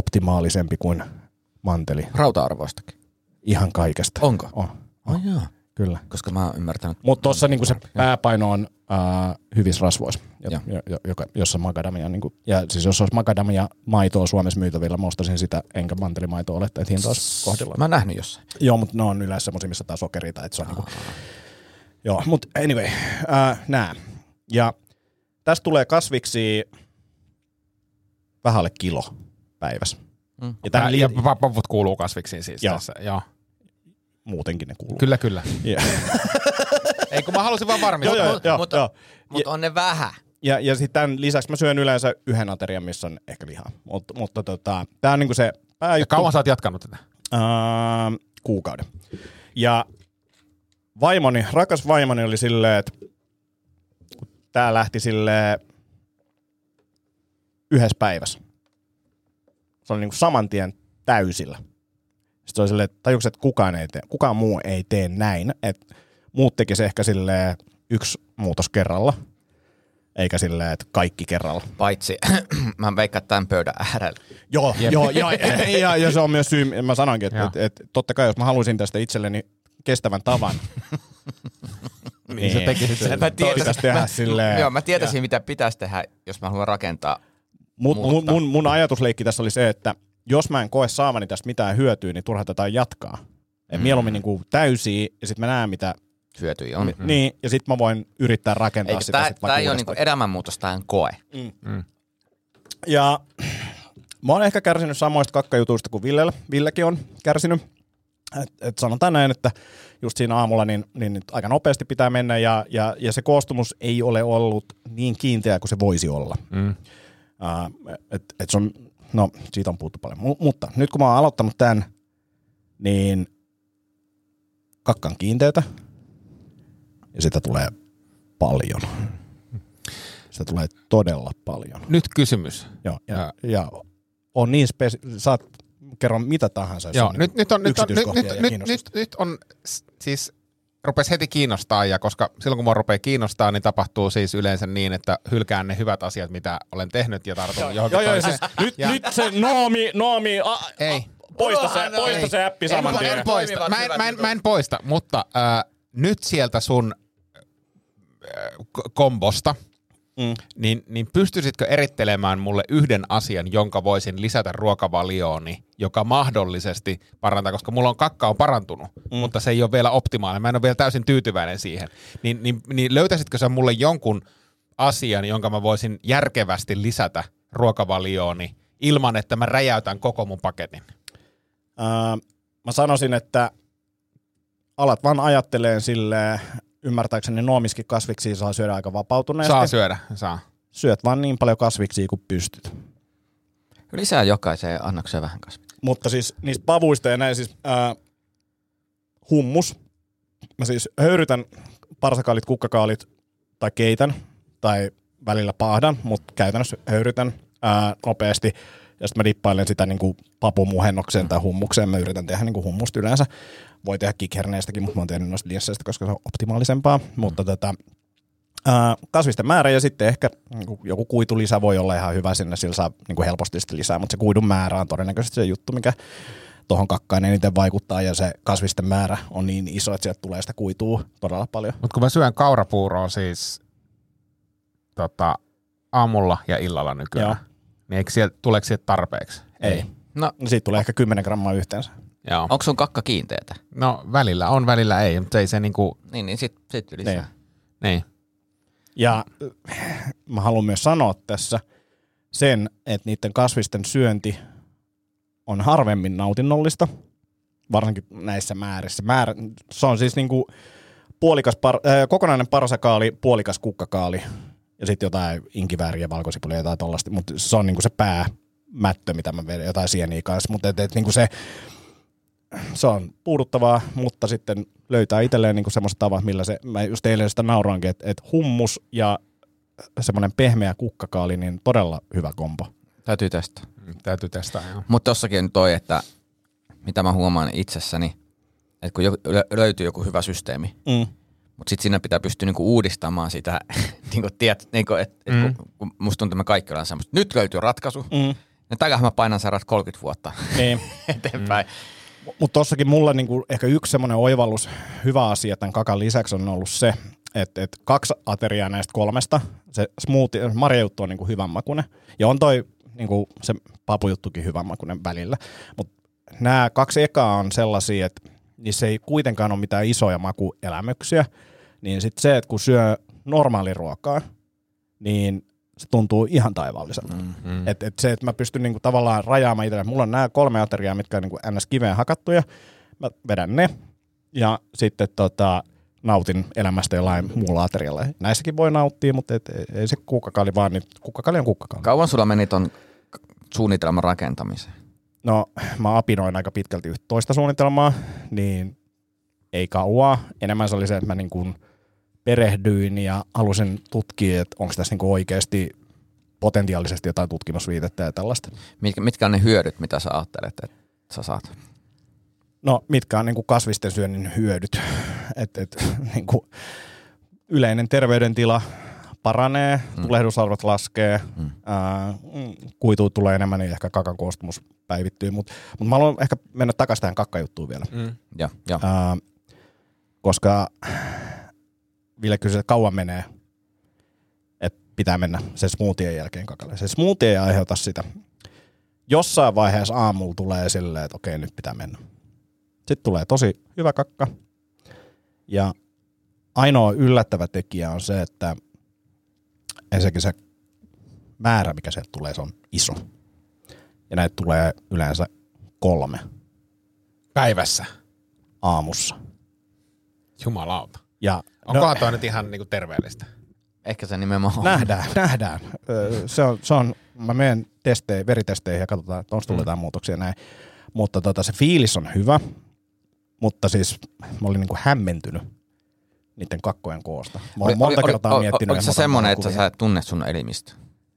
optimaalisempi kuin manteli. Rauta-arvoistakin. Ihan kaikesta. Onko? On. Oh, joo. Kyllä. Koska mä oon ymmärtänyt. Mutta tuossa niinku se pääpaino on hyvissä rasvoissa, jossa makadamia, niinku, ja siis jos olisi makadamia maitoa Suomessa myytävillä, mä ostaisin sitä, enkä mantelimaitoa ole, että hinta olisi kohdillaan. Mä oon nähnyt jossain. Joo, mutta ne on yleensä semmosia, missä tää sokeria, että se on niinku, joo, mutta anyway, nää. Ja tästä tulee kasviksi vähän alle kilo päivässä. Ja pavut kuuluu kasviksiin siis tässä. Joo. Muutenkin ne kuuluu. Kyllä. Yeah. Ei kun mä halusin vaan varmistaa. Mutta on ne vähän. Ja sitten tämän lisäksi mä syön yleensä yhden aterian, missä on ehkä lihaa. Mutta tää on niinku se pääjuttu. Ja kauan sä oot jatkanut tätä? Kuukauden. Ja rakas vaimoni oli silleen, että kun tää lähti silleen yhdessä päivässä. Se oli niinku saman tien täysillä. Sitten se oli silleen, että tajuks, että kukaan muu ei tee näin. Että muut tekisi ehkä silleen yksi muutos kerralla. Eikä silleen, että kaikki kerralla. Paitsi, mä veikkaan tämän pöydän äärellä. Joo, ja se on myös syy, mä sanoinkin, että totta kai jos mä haluaisin tästä itselleni kestävän tavan, niin se tekisi sen. Pitäisi tehdä silleen. Joo, mä tietäisin mitä pitäisi tehdä, jos mä haluan rakentaa. Mun ajatusleikki tässä oli se, että jos mä en koe saavani tästä mitään hyötyä, niin turha tätä jatkaa. Mieluummin niin kuin täysiä, ja sitten mä näen mitä hyötyjä on. Niin, ja sitten mä voin yrittää rakentaa eikä sitä. Tämä ei ole niinku elämänmuutos, tämä on koe. Ja mä oon ehkä kärsinyt samoista kakkajutuista kuin Villekin on kärsinyt. Et sanotaan näin, että just siinä aamulla niin aika nopeasti pitää mennä, ja se koostumus ei ole ollut niin kiinteä kuin se voisi olla. Se on, no, siitä on puhuttu paljon. Mutta nyt kun mä oon aloittanut tämän, niin kakkan kiinteätä, ja sitä tulee paljon. Sitä tulee todella paljon. Nyt kysymys. Joo, ja on niin saat kerro mitä tahansa. Joo, nyt on siis rupesi heti kiinnostaa, ja koska silloin kun mua rupeaa kiinnostaa, niin tapahtuu siis yleensä niin, että hylkään ne hyvät asiat, mitä olen tehnyt, ja tartun johonkin toiseen. Siis, nyt se Noomi, ei. Poista se appi saman tien. Mä en poista, mutta nyt sieltä sun kombosta, niin pystyisitkö erittelemään mulle yhden asian, jonka voisin lisätä ruokavaliooni, joka mahdollisesti parantaa, koska mulla on kakka on parantunut, mutta se ei ole vielä optimaalinen. Mä en ole vielä täysin tyytyväinen siihen. Niin löytäisitkö sä mulle jonkun asian, jonka mä voisin järkevästi lisätä ruokavaliooni ilman, että mä räjäytän koko mun paketin? Mä sanoisin, että alat vaan ajatteleen silleen, ymmärtääkseni noomiskin kasviksia saa syödä aika vapautuneesti. Saa. Syöt vaan niin paljon kasviksia kuin pystyt. Lisää jokaiseen annokseen vähän kasviksia. Mutta siis niistä pavuista ja näin siis hummus. Mä siis höyrytän parsakaalit, kukkakaalit tai keitän tai välillä paahdan, mutta käytännössä höyrytän nopeasti. Ja sitten mä dippailen sitä niinku papumuhennokseen tai hummukseen. Mä yritän tehdä niinku hummusta yleensä. Voi tehdä kikherneistäkin, mutta mä oon tehnyt noista linsseistä, koska se on optimaalisempaa. Mutta kasvisten määrä ja sitten ehkä joku kuitulisä voi olla ihan hyvä sinne, sillä saa niinku helposti sitten lisää. Mutta se kuidun määrä on todennäköisesti se juttu, mikä tuohon kakkaan eniten vaikuttaa. Ja se kasvisten määrä on niin iso, että sieltä tulee sitä kuitua todella paljon. Mutta kun mä syön kaurapuuroa siis aamulla ja illalla nykyään, niin tuleeko sieltä tarpeeksi? Ei. No siitä tulee ehkä 10 grammaa yhteensä. Joo. Onko sun kakka kiinteetä? No välillä on, välillä ei, mutta ei se niinku. Niin sit lisää. Niin. Ja mä haluan myös sanoa tässä sen, että niiden kasvisten syönti on harvemmin nautinnollista, varsinkin näissä määrissä. Se on siis niinku kokonainen parsakaali, puolikas kukkakaali ja sitten jotain inkivääriä, valkosipulia ja jotain tollaista, mutta se on niinku se päämättö, mitä mä vedän, jotain sieniä kanssa, mutta niinku se on puuduttavaa, mutta sitten löytää itselleen niinku semmoista tavat, millä mä just eilen sitä nauroinkin, että hummus ja semmoinen pehmeä kukkakaali, niin todella hyvä kombo. Täytyy testaa. Täytyy testaa, joo. Mutta tossakin on toi, että mitä mä huomaan itsessäni, että kun löytyy joku hyvä systeemi, mutta sitten siinä pitää pystyä niinku uudistamaan sitä, kun musta tuntuu, että me kaikki ollaan semmoista, nyt löytyy ratkaisu, ja täällähän mä painan seuraat 30 vuotta eteenpäin. Mutta tossakin mulla niinku ehkä yksi semmoinen oivallus, hyvä asia tämän kakan lisäksi on ollut se, että 2 ateriaa näistä 3, se smoothie, marjajuttu on niinku hyvän makuinen. Ja on toi niinku se papujuttukin hyvän makuinen välillä. Mutta nämä 2 ekaa on sellaisia, että niissä ei kuitenkaan ole mitään isoja makuelämyksiä. Niin sitten se, että kun syö normaaliruokaa, niin se tuntuu ihan taivaalliselta. Et se, että mä pystyn niinku tavallaan rajaamaan itselle. Mulla on nämä 3 ateriaa, mitkä on niinku ns. Kiveen hakattuja. Mä vedän ne ja sitten nautin elämästä jollain muulla aterialla. Näissäkin voi nauttia, mutta ei se kukkakaali vaan, niin kukkakaali on kukkakaali. Kauan sulla meni ton suunnitelman rakentamiseen? No mä apinoin aika pitkälti toista suunnitelmaa, niin ei kauaa. Enemmän se oli se, että mä niin kuin perehdyin ja halusin tutkia, että onko tässä niin kuin oikeasti potentiaalisesti jotain tutkimusviitettä ja tällaista. Mitkä on ne hyödyt, mitä sä ajattelet, että sä saat? No mitkä on niin kuin kasvisten syönnin hyödyt? Niin kuin yleinen terveydentila paranee, tulehdusarvot laskee, kuitua tulee enemmän, niin ehkä kakan koostumus päivittyy. Mutta mä haluan ehkä mennä takaisin tähän kakkajuttuun vielä. Ja. Koska Ville kysyi, että kauan menee, että pitää mennä sen smoothien jälkeen kakalle. Se smoothie ei aiheuta sitä. Jossain vaiheessa aamulla tulee silleen, että okei, nyt pitää mennä. Sitten tulee tosi hyvä kakka. Ja ainoa yllättävä tekijä on se, että ensinnäkin se määrä, mikä sieltä tulee, se on iso. Ja näitä tulee yleensä 3 Päivässä. aamussa. Jumalauta. Ja Onkohan toi nyt ihan niinku terveellistä? Ehkä se nimenomaan. Nähdään. Se on, mä menen veritesteihin ja katsotaan, että onko tullut jotain muutoksia näin. Mutta se fiilis on hyvä, mutta siis mä olin niinku hämmentynyt niiden kakkojen koosta. Mä olen monta kertaa miettinyt. Oliko se semmoinen, että sä tunnet sun elimistä?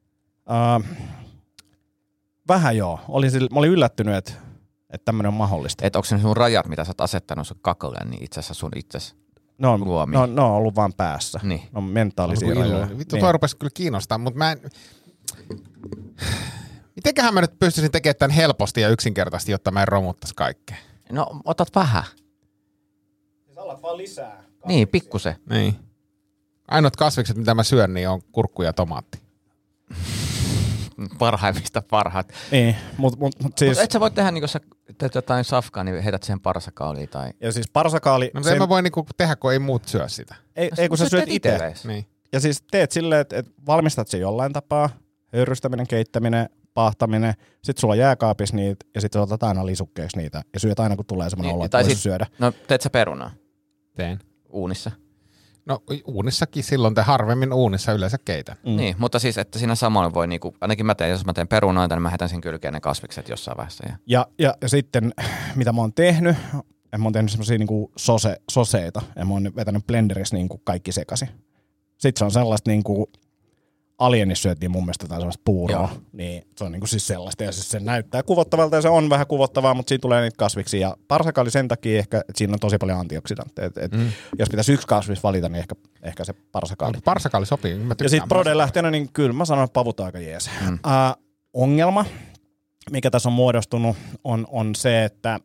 Vähän joo. Mä olin yllättynyt, että tämmöinen on mahdollista. Että onko se sun rajat, mitä sä oot asettanut sun kakalle, niin itse asiassa sun itses luomia? Ne on ollut vaan päässä. Niin. Ne on mentaalisia rajoja. Vittu, toi rupesi kyllä kiinnostaa, mutta mä en... Mitenköhän mä nyt pystyisin tekemään tämän helposti ja yksinkertaisesti, jotta mä en romuttaisi kaikkea? No, otat vähän. Siis alat vaan lisää. Niin, pikkusen. Niin. Ainoat kasvikset, mitä mä syön, niin on kurkku ja tomaatti. Parhaimmista parhaat. Niin, mutta siis... Mutta et sä voi tehdä, niin kun sä teet jotain safkaa, niin heität sen parsakaaliin tai... Ja siis parsakaali... No sen... mä voi niinku tehdä, kun ei muut syö sitä. Ei kun sä syöt itse. Niin. Ja siis teet silleen, että valmistat sen jollain tapaa. Höyrystäminen, keittäminen, paahtaminen. Sitten sulla on jääkaapissa niitä ja sitten sä otat aina lisukkeeksi niitä. Ja syöt aina, kun tulee semmoinen olo, että voisi syödä. No teet sä perunaa? Teen. Uunissa? No uunissakin silloin, te harvemmin uunissa yleensä keitän. Niin, mutta siis, että siinä samalla voi niinku, ainakin jos mä teen perunoita, niin mä heitän sen kylkeen ne kasvikset jossain vaiheessa. Ja sitten, mitä mä oon tehnyt semmosia niinku soseita ja mä oon vetänyt blenderissä niinku kaikki sekaisin. Sitten se on sellaista niinku, Alienissa syötiin mun mielestä jotain sellaista puuroa, niin se on niinku siis sellaista ja siis se näyttää kuvottavalta ja se on vähän kuvottavaa, mutta siinä tulee niitä kasviksia ja parsakaali sen takia ehkä, että siinä on tosi paljon antioksidantteja. Jos pitäisi yksi kasvis valita, niin ehkä se parsakaali. Parsakaali sopii. Ja sitten Broden lähteenä, niin kyllä mä sanon, että pavut on aika jees. Ongelma, mikä tässä on muodostunut, on se, että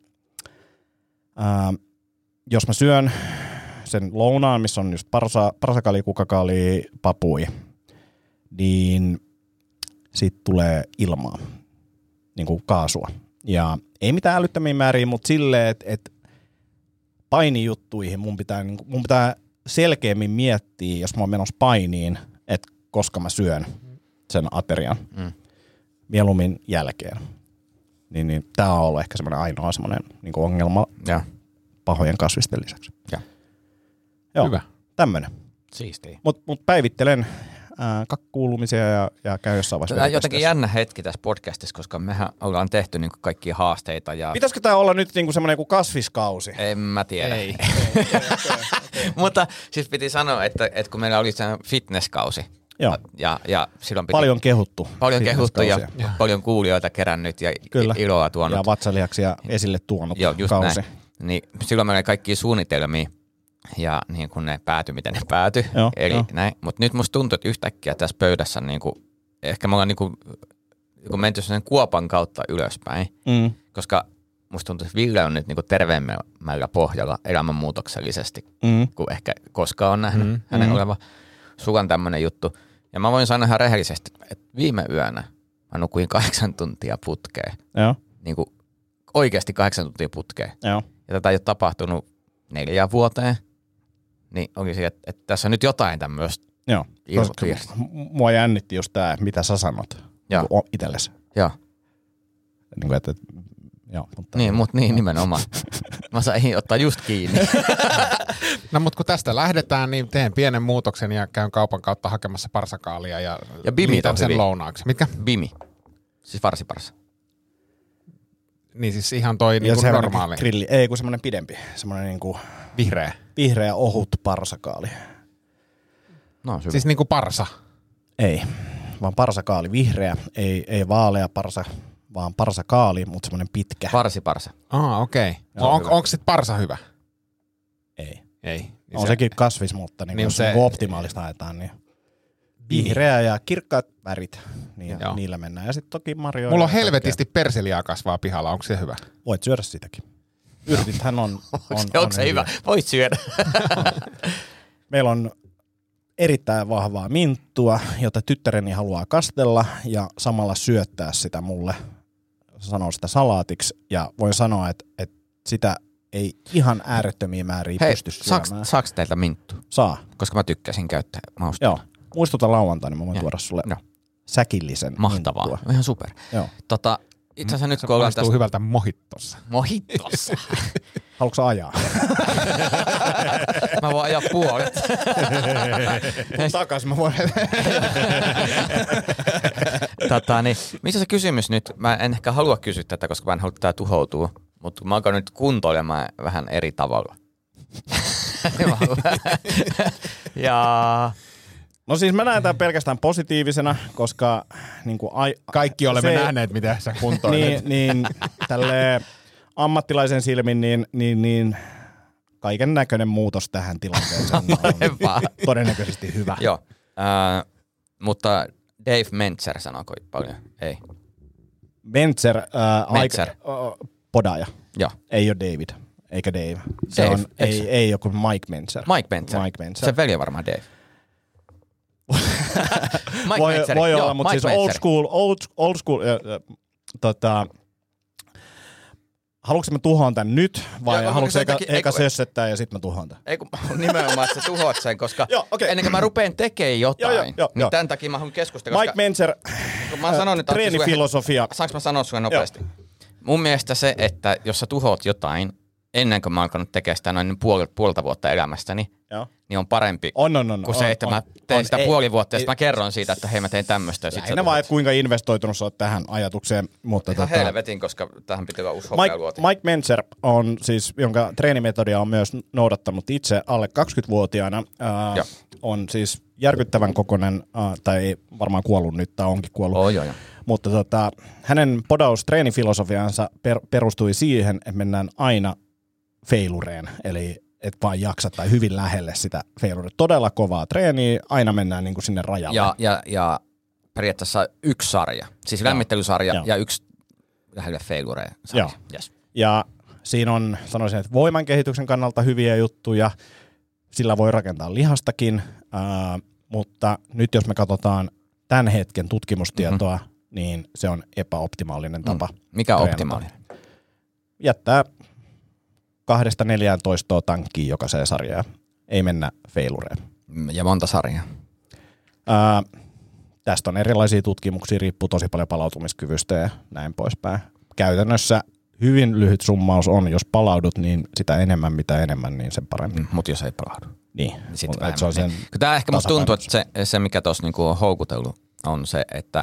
jos mä syön sen lounaan, missä on just parsakaali, kukkakaali, papui, niin siitä tulee ilmaa, niin kuin kaasua. Ja ei mitään älyttömiä määriä, mutta silleen, että painijuttuihin mun pitää selkeämmin miettiä, jos mä oon menossa painiin, että koska mä syön sen aterian mieluummin jälkeen. Niin tää on ollut ehkä semmoinen ainoa semmoinen niin kuin ongelma pahojen kasvisten lisäksi. Joo, hyvä. Tämmönen. Siistiä. Mut päivittelen kuulumisia ja käy jossain vaiheessa. Tämä on jotenkin jännä hetki tässä podcastissa, koska mehän ollaan tehty niinku kaikkia haasteita. Ja... Pitäisikö tämä olla nyt niinku semmoinen kasviskausi? En mä tiedä. Ei. Mutta siis piti sanoa, että kun meillä oli se fitnesskausi. Joo. Ja silloin piti... Paljon kehuttu ja paljon kuulijoita kerännyt ja kyllä. Iloa tuonut. Ja vatsalihaksia esille tuonut joo, just kausi. Näin. Niin silloin meillä oli kaikkia suunnitelmia. Ja niin kuin ne päätyi, miten ne päätyi. Eli näin. Mutta nyt musta tuntuu, että yhtäkkiä tässä pöydässä niinku, ehkä me ollaan niinku menty sen kuopan kautta ylöspäin. Koska musta tuntuu, että Ville on nyt niinku terveemmällä pohjalla elämänmuutoksellisesti, kuin ehkä koskaan on nähnyt hänen oleva. Sukan tämmönen juttu. Ja mä voin sanoa ihan rehellisesti, että viime yönä mä nukuin 8 tuntia putkeen. Joo. Niinku oikeasti 8 tuntia putkeen. Joo. Ja tätä ei ole tapahtunut 4 vuoteen. Niin onkin että tässä on nyt jotain tämmöistä. Joo. Ilmapiiristä. Mua jännitti just tää, mitä sä sanot itsellesi. Joo. Niin kuin, joo, mutta... Niin nimenomaan. Mä sain ottaa just kiinni. No mutta kun tästä lähdetään, niin teen pienen muutoksen ja käyn kaupan kautta hakemassa parsakaalia ja bimit on sen hyvin. lounaaksi. Mitkä? Bimi. Siis varsiparsa. Niin siis ihan toi niinku normaali. Grilli, ei kun semmoinen pidempi. Semmoinen niinku vihreä ohut parsakaali. No, siis niinku parsa? Ei, vaan parsakaali. Vihreä, ei vaalea parsa, vaan parsakaali, mutta semmoinen pitkä. Varsiparsa. Okei. Onko sit parsa hyvä? Ei. Niin on sekin kasvis, mutta niin jos se optimaalista haetaan, niin vihreä ja kirkkaat värit, niin niillä mennään. Ja sitten toki marjoja. Mulla on helvetisti persiliaa kasvaa pihalla, onko se hyvä? Voit syödä sitäkin. Yrtithän on onko se hyvä? Voit syödä. Meillä on erittäin vahvaa minttua, jota tyttäreni haluaa kastella ja samalla syöttää sitä mulle. Sanoo sitä salaatiksi ja voin sanoa, että sitä ei ihan äärettömiä määriä pysty syömään. Saaks teiltä minttu? Saa. Koska mä tykkäsin käyttää mausta. Joo. Muistuta lauantaina, niin mä voin tuoda sulle säkillisen mahtavaa. minttua. Ihan super. Joo. Itse asiassa nyt kun ollaan tästä... hyvältä mohittossa. Mohittossa. Haluatko ajaa? Mä voin ajaa puolet. Takas mä voin. Niin, missä se kysymys nyt? Mä en ehkä halua kysyä tätä, koska mä en halua, että tää tuhoutuu. Mutta mä alkan nyt kuntoilemaan vähän eri tavalla. No siis mä näen tämän pelkästään positiivisena, koska niinku kaikki olemme nähneet, miten sä kuntoilet. Niin tälleen ammattilaisen silmin, niin kaiken näköinen muutos tähän tilanteeseen on todennäköisesti hyvä. Joo, mutta Dave Mentzer sanoiko paljon? Ei. Mentzer. Podaaja. Joo. Ei ole David, eikä Dave. Se on, ei joku Mike Mentzer. Mike Mentzer. Se veli on varmaan Dave. voi olla, mutta siis old school haluatko mä tuhoan tän nyt vai haluatko eka sössettää ja sit mä tuhoan tän? Ei kun nimenomaan, että sä tuhoat sen, koska ennen kuin mä rupeen tekemään jotain, niin tämän takia mä haluan keskustella. Mike Mentzer, treenifilosofia. Saanko mä sanoa sulle nopeasti? Mun mielestä se, että jos sä tuhoat jotain, ennen kuin mä oon alkanut tekemään sitä noin puolta vuotta elämästäni, niin on parempi kuin se, että mä teen sitä puoli vuotta ja sitten mä kerron siitä, että hei mä tein tämmöistä. Lähinnä vaan, että kuinka investoitunut sä oot tähän ajatukseen. Mutta ihan helvetin, koska tähän pitää olla uusi hopealuoti. Mike Mentzer on siis, jonka treenimetodia on myös noudattanut itse alle 20-vuotiaana, on siis järkyttävän kokoinen, tai ei varmaan kuollut nyt, tai onkin kuollut. Joo. Mutta hänen podaus-treenifilosofiansa perustui siihen, että mennään aina failureen, eli et vaan jaksa tai hyvin lähelle sitä failureen. Todella kovaa treeniä, aina mennään niin kuin sinne rajalle. Ja periaatteessa yksi sarja, siis lämmittelysarja ja yksi lähelle failureen sarja. Yes. Ja siinä on, sanoisin, että voiman kehityksen kannalta hyviä juttuja, sillä voi rakentaa lihastakin, mutta nyt jos me katsotaan tämän hetken tutkimustietoa, niin se on epäoptimaalinen tapa. Mikä on optimaalinen? Jättää 2-14 tankkiin jokaiseen sarjaan. Ei mennä failureen. Ja monta sarjaa? Tästä on erilaisia tutkimuksia, riippuu tosi paljon palautumiskyvystä ja näin poispäin. Käytännössä hyvin lyhyt summaus on, jos palaudut, niin sitä enemmän mitä enemmän, niin sen paremmin. Mutta jos ei palaudu. Niin. Se on sen tämä ehkä musta tuntuu, että se mikä tuossa niinku on houkutellut, on se, että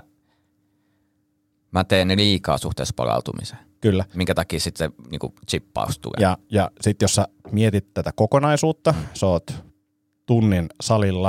mä teen ne liikaa suhteessa palautumiseen. Kyllä. Minkä takia sitten se niinku chippaustuu. Ja sitten jos sä mietit tätä kokonaisuutta, sä oot tunnin salilla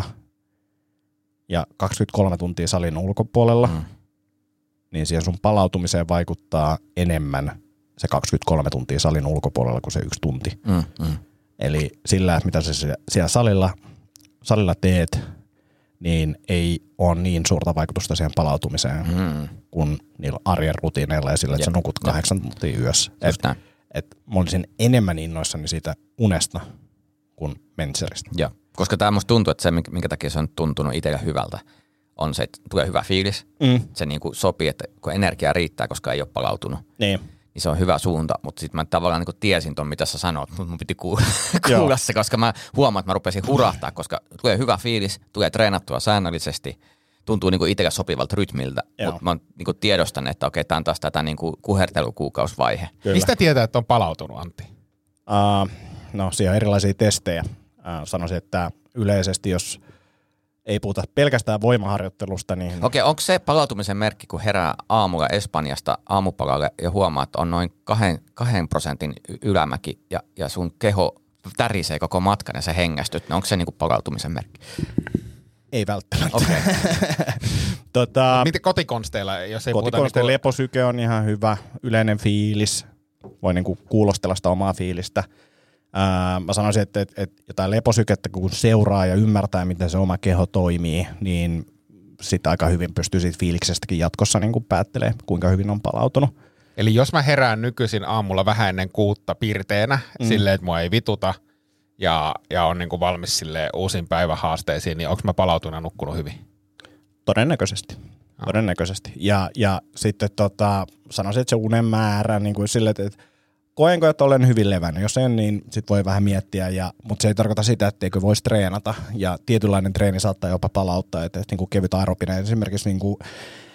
ja 23 tuntia salin ulkopuolella, niin siihen sun palautumiseen vaikuttaa enemmän se 23 tuntia salin ulkopuolella kuin se 1 tunti. Eli sillä, että mitä sä siellä salilla teet, niin ei ole niin suurta vaikutusta siihen palautumiseen kuin niillä arjen rutiineilla ja sillä, että sä nukut 8 tuntia yössä. Et mä olisin enemmän innoissani siitä unesta kuin Mentseristä. Joo, koska tämä musta tuntuu, että se, minkä takia se on tuntunut itselle hyvältä, on se, että tulee hyvä fiilis. Se niin kuin sopii, että kun energiaa riittää, koska ei ole palautunut, niin se on hyvä suunta. Mutta sitten mä tavallaan niin kuin tiesin ton, mitä sä sanoit, mutta mun piti kuulla se, koska mä huomaan, että mä rupesin hurahtaa, koska tulee hyvä fiilis, tulee treenattua säännöllisesti, tuntuu niin kuin itselle sopivalta rytmiltä, mutta mä niin tiedostan, että okei, tää on taas tätä niin kuin kuhertelukuukausvaihe. Mistä tietää, että on palautunut, Antti? No, siellä on erilaisia testejä. Sanoisin, että yleisesti, jos ei puhuta pelkästään voimaharjoittelusta, niin... Okei, onko se palautumisen merkki, kun herää aamulla Espanjasta aamupalalle ja huomaa, että on noin 2% ylämäki ja sun keho tärisee koko matkan ja sä hengästyt, niin onko se niinku palautumisen merkki? Ei välttämättä. Okei. Miten kotikonsteilla, jos ei puhuta... Kotikonsteilla leposyke on ihan hyvä, yleinen fiilis, voi niinku kuulostella sitä omaa fiilistä. Mä sanoisin, että jotain leposykettä kun seuraa ja ymmärtää, miten se oma keho toimii, niin sitten aika hyvin pystyy siitä fiiliksestäkin jatkossa niin päättelemään, kuinka hyvin on palautunut. Eli jos mä herään nykyisin aamulla vähän ennen 6 pirteenä, silleen, että mua ei vituta ja on niin kuin valmis silleen uusiin päivähaasteisiin, niin onko mä palautunut ja nukkunut hyvin? Todennäköisesti. Ja sitten sanoisin, että se unen määrä, niin kuin silleen, että koenko, että olen hyvin levännyt. Jos en, niin sit voi vähän miettiä, mutta se ei tarkoita sitä, etteikö voisi treenata. Ja tietynlainen treeni saattaa jopa palauttaa, että niin kuin kevyt aerobinen esimerkiksi, niin kuin,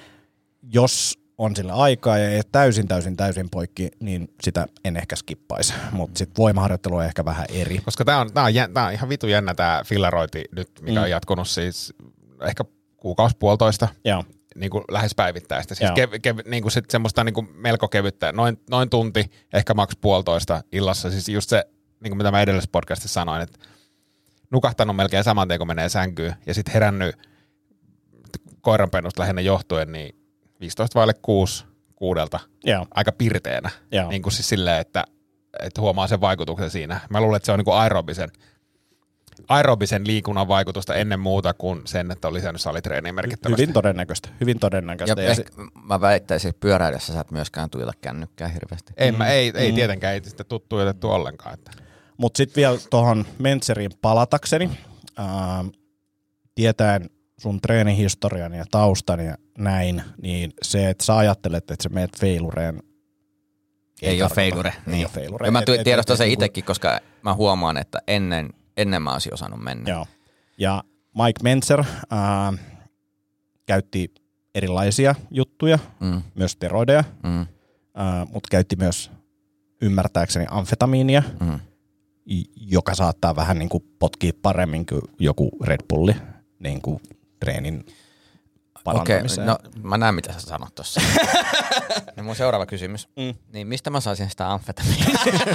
jos on sillä aikaa ja ei täysin poikki, niin sitä en ehkä skippaisi. Mutta sitten voimaharjoittelu on ehkä vähän eri. Koska tää on ihan vitu jännä tää fillarointi nyt, mikä on jatkunut siis ehkä kuukausi puolitoista. Joo. Niin kuin lähes päivittäistä. Siis niin kuin semmoista niin kuin melko kevyttä, noin tunti, ehkä maks 1,5 illassa. Siis just se, niin kuin mitä mä edellisessä podcastissa sanoin, että nukahtanut melkein saman tien, kun menee sänkyyn, ja sitten herännyt koiranpennusta lähinnä johtuen, niin 6:15 aika pirteänä. Niin kuin siis silleen, että huomaa sen vaikutuksen siinä. Mä luulen, että se on niin kuin aerobisen liikunnan vaikutusta ennen muuta kuin sen, että on lisännyt salitreeniä merkittävästi. Hyvin todennäköistä. Ja mä väittäisin, että pyöräidessä sä et myöskään tuijota kännykkää hirveästi. Ei tietenkään, ei sitä tuijotettu ollenkaan. Mutta sitten vielä tuohon Mentseriin palatakseni, tietäen sun treenihistorian ja taustan ja näin, niin se, että sä ajattelet, että sä meet feilureen, ei ole feilure. Niin. Ja mä tiedostan sen itsekin, koska mä huomaan, että ennen mä olisin osannut mennä. Joo. Ja Mike Mentzer käytti erilaisia juttuja, myös steroideja, mutta käytti myös ymmärtääkseni amfetamiinia, joka saattaa vähän niin kuin potkia paremmin kuin joku Red Bulli niin kuin treenin parantamiseen. Okei, no mä näen mitä sä sanot tossa. No mun seuraava kysymys. Niin mistä mä saisin sitä amfetamiinia?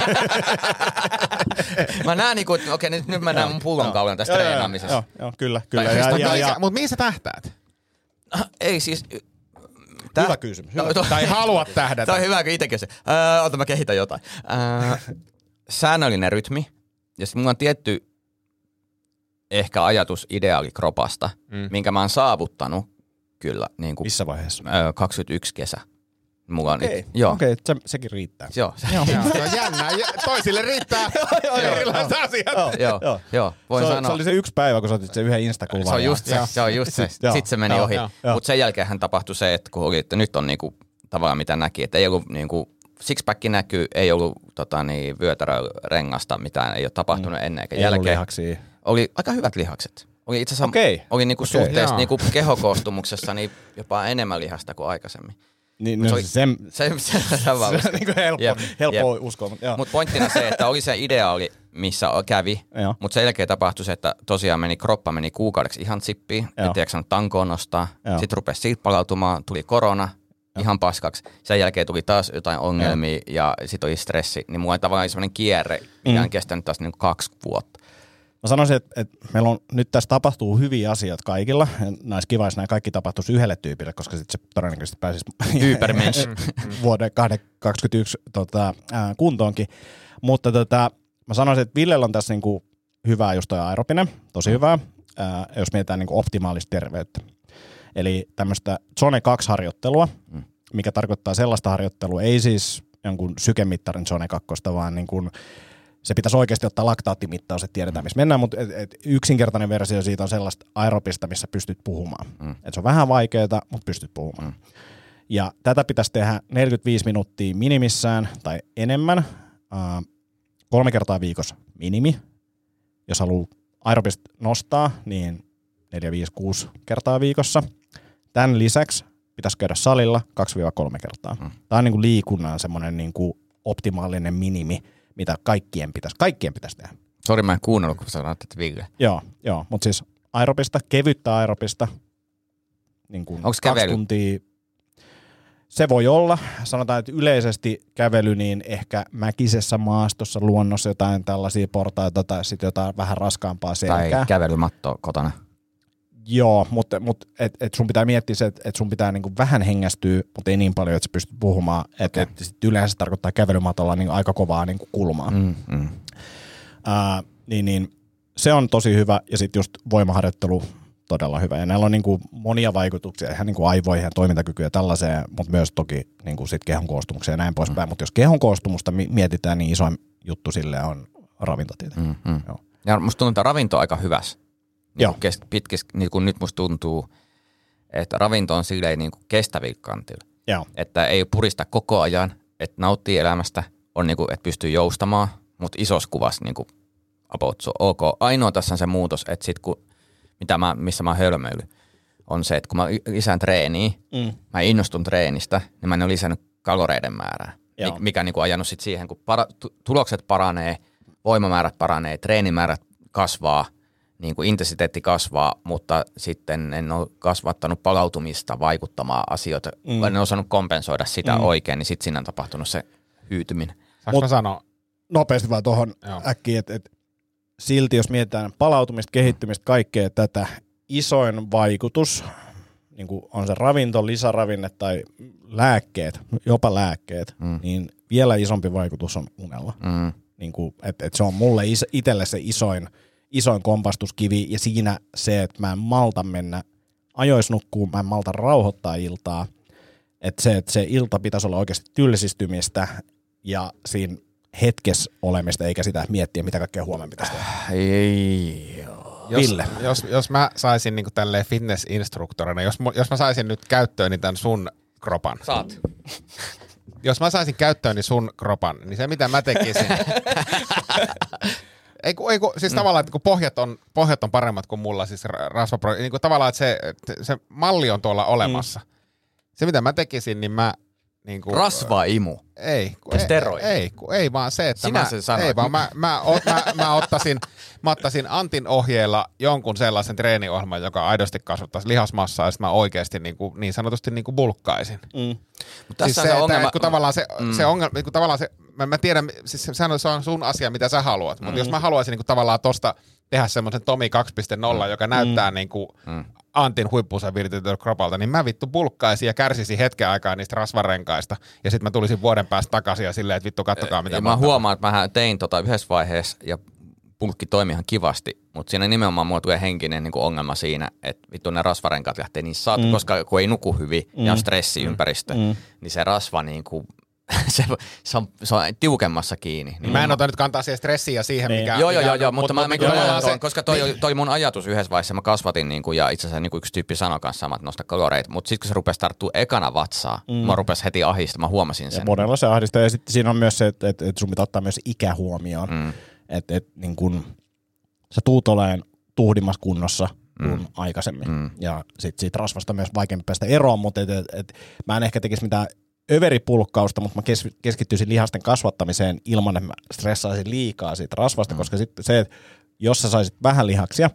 Mä näen niinku, että okei, nyt mä näen mun pullonkaulan tästä treenaamisesta. Joo, kyllä. Mutta mihin sä tähtäät? Ei siis... Hyvä kysymys. Tai haluat tähdätä. Tämä on hyvä, kun itsekin se. Ota mä kehitän jotain. Säännöllinen rytmi. Ja sitten mulla on tietty ehkä ajatus ideaali kropasta, minkä mä oon saavuttanut kyllä. Niin kuin, missä vaiheessa? 21 kesä. Mulla on Okei, sekin riittää. Joo. Se on jännä. Toisille riittää erilaiset asiat. Joo. Voin sanoa. Se oli se yksi päivä, kun sä otit sen yhden Insta-kuvan. Se on just se. Sitten se meni ohi. Mutta sen jälkeen tapahtui se, että kun oli, että nyt on niinku, tavallaan mitä näki, että ei ollut niinku, sixpack näkyy, ei ollut vyötärörengasta, mitään ei ole tapahtunut ennen eikä jälkeen. Lihaksia. Oli aika hyvät lihakset. Oli itse asiassa oli niinku suhteessa niinku kehokoostumuksessa niin jopa enemmän lihasta kuin aikaisemmin. Niin, no se on niin helppo uskoa. Mutta pointtina se, että oli se ideaali, missä kävi, mutta sen jälkeen tapahtui se, että tosiaan kroppa meni kuukaudeksi ihan zippiin, ettei jaksanut tankoon nostaa. Sitten rupesi siitä palautumaan, tuli korona, ihan paskaksi. Sen jälkeen tuli taas jotain ongelmia ja sitten oli stressi. Niin mulla on tavallaan sellainen kierre, mikä on kestänyt taas 2 vuotta. Mä sanoisin, että meillä on nyt tässä tapahtuu hyviä asioita kaikilla. Näissä kiva, jos nämä kaikki tapahtuisi yhdelle tyypille, koska sitten se todennäköisesti pääsisi vuoden 2021 kuntoonkin. Mutta mä sanoisin, että Villellä on tässä niinku hyvää just toi aerobinen, tosi hyvää. jos mietitään niin kuin optimaalista terveyttä. Eli tämmöistä Zone 2-harjoittelua, mikä tarkoittaa sellaista harjoittelua, ei siis jonkun sykemittarin Zone 2, vaan niin kuin se pitäisi oikeasti ottaa laktaattimittaus, että tiedetään, missä mennään, mutta yksinkertainen versio siitä on sellaista aerobista, missä pystyt puhumaan. Et se on vähän vaikeaa, mutta pystyt puhumaan. Ja tätä pitäisi tehdä 45 minuuttia minimissään tai enemmän, 3 kertaa viikossa minimi. Jos haluaa aerobista nostaa, niin 4, 5, 6 kertaa viikossa. Tämän lisäksi pitäisi käydä salilla 2-3 kertaa. Tämä on niin kuin liikunnan semmoinen niin kuin optimaalinen minimi, mitä kaikkien pitäisi tehdä. Sori, mä en kuunnellut, kun sanoit, että Ville. Joo, mutta siis aerobista, kevyttä aerobista, niin kuin 2 tuntia. Se voi olla, sanotaan, että yleisesti kävely, niin ehkä mäkisessä maastossa, luonnossa jotain tällaisia portaita tai sitten jotain vähän raskaampaa selkää. Tai kävelymatto kotona. Joo, mutta et sun pitää miettiä se, että sun pitää niinku vähän hengästyä, mutta ei niin paljon, että sä pystyt puhumaan. Okay. Et yleensä se tarkoittaa kävelymatolla niinku aika kovaa niinku kulmaa. Niin se on tosi hyvä, ja sitten just voimaharjoittelu todella hyvä. Ja näillä on niinku monia vaikutuksia ihan niinku aivoihin ja toimintakykyä ja tällaiseen, mutta myös toki niinku sit kehon koostumukseen ja näin poispäin. Mutta jos kehon koostumusta mietitään, niin isoin juttu sille on ravinto tietenkin. Joo. Ja musta tuntuu, että ravinto on aika hyvässä. Niin kuin nyt musta tuntuu, että ravinto on silleen niin kuin kestävillä kantilla. Joo. Että ei purista koko ajan, että nauttii elämästä, on niin kuin, että pystyy joustamaan, mutta isossa kuvassa niin kuin about so ok. Ainoa tässä on se muutos, että sit kun, missä mä oon hölmöillyt, on se, että kun mä lisään treeniä, mä innostun treenistä, niin mä en ole lisännyt kaloreiden määrää. Mikä niin kuin ajanut sit siihen, kun tulokset paranee, voimamäärät paranee, treenimäärät kasvaa, niin kuin intensiteetti kasvaa, mutta sitten en ole kasvattanut palautumista vaikuttamaan asioita. En ole osannut kompensoida sitä oikein, niin sitten siinä on tapahtunut se hyytyminen. Saanko mä sanoa? Nopeasti vaan tuohon äkkiin, että silti jos mietitään palautumista, kehittymistä, kaikkea tätä, isoin vaikutus, niin kuin on se ravinto, lisäravinne tai lääkkeet, jopa lääkkeet, niin vielä isompi vaikutus on unella. Niin kuin, että se on mulle itselle se isoin kompastuskivi, ja siinä se, että mä en malta mennä ajoissa nukkuun, mä en malta rauhoittaa iltaa, että se ilta pitäisi olla oikeasti tylsistymistä ja siinä hetkessä olemista, eikä sitä miettiä, mitä kaikkea huomenna pitäisi tehdä. Ville. Jos mä saisin niin kuin tälleen fitness-instruktorina, jos mä saisin nyt käyttööni tämän sun kropan. Saat. Jos mä saisin käyttööni sun kropan, niin se mitä mä tekisin... Siis tavallaan, että kun pohjat on paremmat kuin mulla, siis niin kuin tavallaan, että se malli on tuolla olemassa. Se mitä mä tekisin, niin mä... Niin kuin, rasvaimu. Ei vaan se, että sinä sen sanoit. Ei vaan mä ottaisin Antin ohjeella jonkun sellaisen treeniohjelman, joka aidosti kasvattaisi lihasmassaa, ja sitten mä oikeasti niin sanotusti niin kuin bulkkaisin. Mutta siis tässä on se ongelma. Se ongelma, kun tavallaan se, mä tiedän, siis se on sun asia, mitä sä haluat, mutta jos mä haluaisin niin kuin tavallaan tosta tehdä semmoisen Tomi 2.0, joka näyttää niin kuin Antin huippuunsa viritetyllä kropalta, niin mä vittu bulkkaisin ja kärsisin hetken aikaa niistä rasvarenkaista, ja sitten mä tulisin vuoden päästä takaisin ja silleen, että vittu kattokaa mitä mä huomaan, että mä tein yhdessä vaiheessa, ja bulkki toimi ihan kivasti, mutta siinä nimenomaan mulla tulee henkinen niin kuin ongelma siinä, että vittu ne rasvarenkaat lähtee niin koska kun ei nuku hyvin ja on stressiympäristö, niin se rasva niin kuin se on tiukemmassa kiinni. Niin mä en ota nyt kantaa siihen stressiin ja siihen, mikä... Joo, mutta mä koska toi mun ajatus yhdessä vaiheessa, mä kasvatin, niin kuin, ja itse asiassa niin kuin yksi tyyppi sanoi kanssa samat nosta kaloreita, mutta sitten kun se rupesi tarttua ekana vatsaa, mä rupesi heti ahdistamaan, mä huomasin sen. Ja monella se ahdistaa, ja sitten siinä on myös se, että sun pitää ottaa myös ikä huomioon, että niin kun sä tuut olemaan tuhdimmassa kunnossa kuin aikaisemmin, ja sitten siitä rasvasta myös vaikeampi päästä eroon, mutta mä en ehkä tekisi mitään överipulkkausta, mutta mä keskittyisin lihasten kasvattamiseen ilman, että mä stressaisin liikaa siitä rasvasta, koska sitten se, että jos sä saisit vähän lihaksia,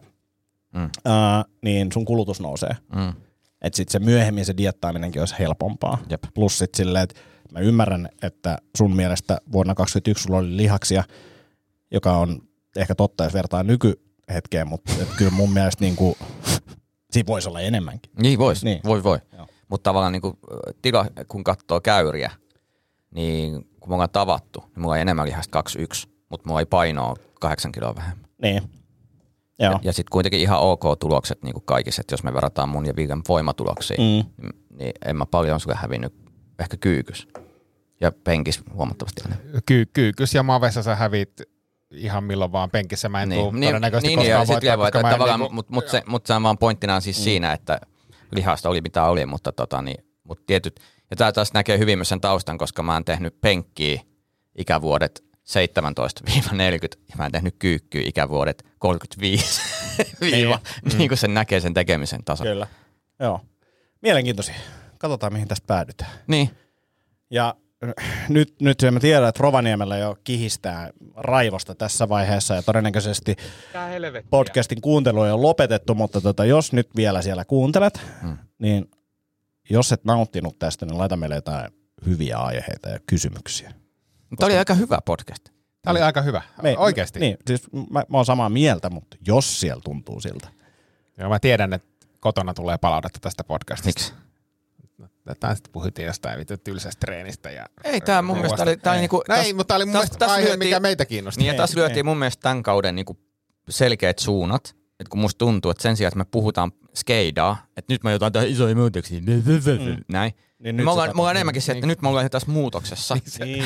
niin sun kulutus nousee. Että sitten se myöhemmin se diettaaminenkin olisi helpompaa. Jep. Plus sitten silleen, että mä ymmärrän, että sun mielestä vuonna 2021 sulla oli lihaksia, joka on ehkä totta, jos vertaa nykyhetkeen, mutta kyllä mun mielestä niinku, siinä voisi olla enemmänkin. Niin voisi, niin. Voi. Mutta tavallaan niin tila, kun katsoo käyriä, niin kun me ollaan tavattu, niin mulla ei enemmän lihasta 21, mutta mulla ei painoa 8 kiloa vähemmän. Niin. Ja sitten kuitenkin ihan ok tulokset niin kuin kaikissa, että jos me verrataan mun ja Viljan voimatuloksiin, niin en mä paljon sulle hävinnyt ehkä kyykys. Ja penkis huomattavasti enemmän. Kyykys ja mavessa sä hävit ihan milloin vaan penkissä. Mä en tule todennäköisesti koskaan voittaa. Mutta se on vaan pointtina siis siinä, että lihasta oli mitä oli, mutta tietyt, ja tää taas näkee hyvin myös sen taustan, koska mä oon tehnyt penkkiä ikävuodet 17-40, ja mä oon tehnyt kyykkyä ikävuodet 35, niin kuin sen näkee sen tekemisen taso. Kyllä, joo. Mielenkiintoisia. Katsotaan, mihin tästä päädytään. Niin. Ja nyt mä tiedän, että Rovaniemellä jo kihistää raivosta tässä vaiheessa, ja todennäköisesti podcastin kuuntelu on jo lopetettu, mutta jos nyt vielä siellä kuuntelet, niin jos et nauttinut tästä, niin laita meille jotain hyviä aiheita ja kysymyksiä. Tämä oli aika hyvä podcast. Tämä oli aika hyvä, oikeasti. Niin, siis mä oon samaa mieltä, mutta jos siellä tuntuu siltä. Joo, mä tiedän, että kotona tulee palautetta tästä podcastista. Miksi? Tämä sitten puhuttiin jostain tylsästä treenistä. Ja ei, tämä mun mielestä oli niinku... Ei, mutta tämä oli mun mielestä aihe, mikä meitä kiinnosti. Niin, ja tässä lyötiin mun mielestä tämän kauden niinku selkeät suunnat. Että kun musta tuntuu, että sen sijaan, että me puhutaan skeidaa, että nyt me jotain tehdä isoja muutoksia, näin. Niin me ollaan enemmänkin se, että nyt me ollaan tässä muutoksessa.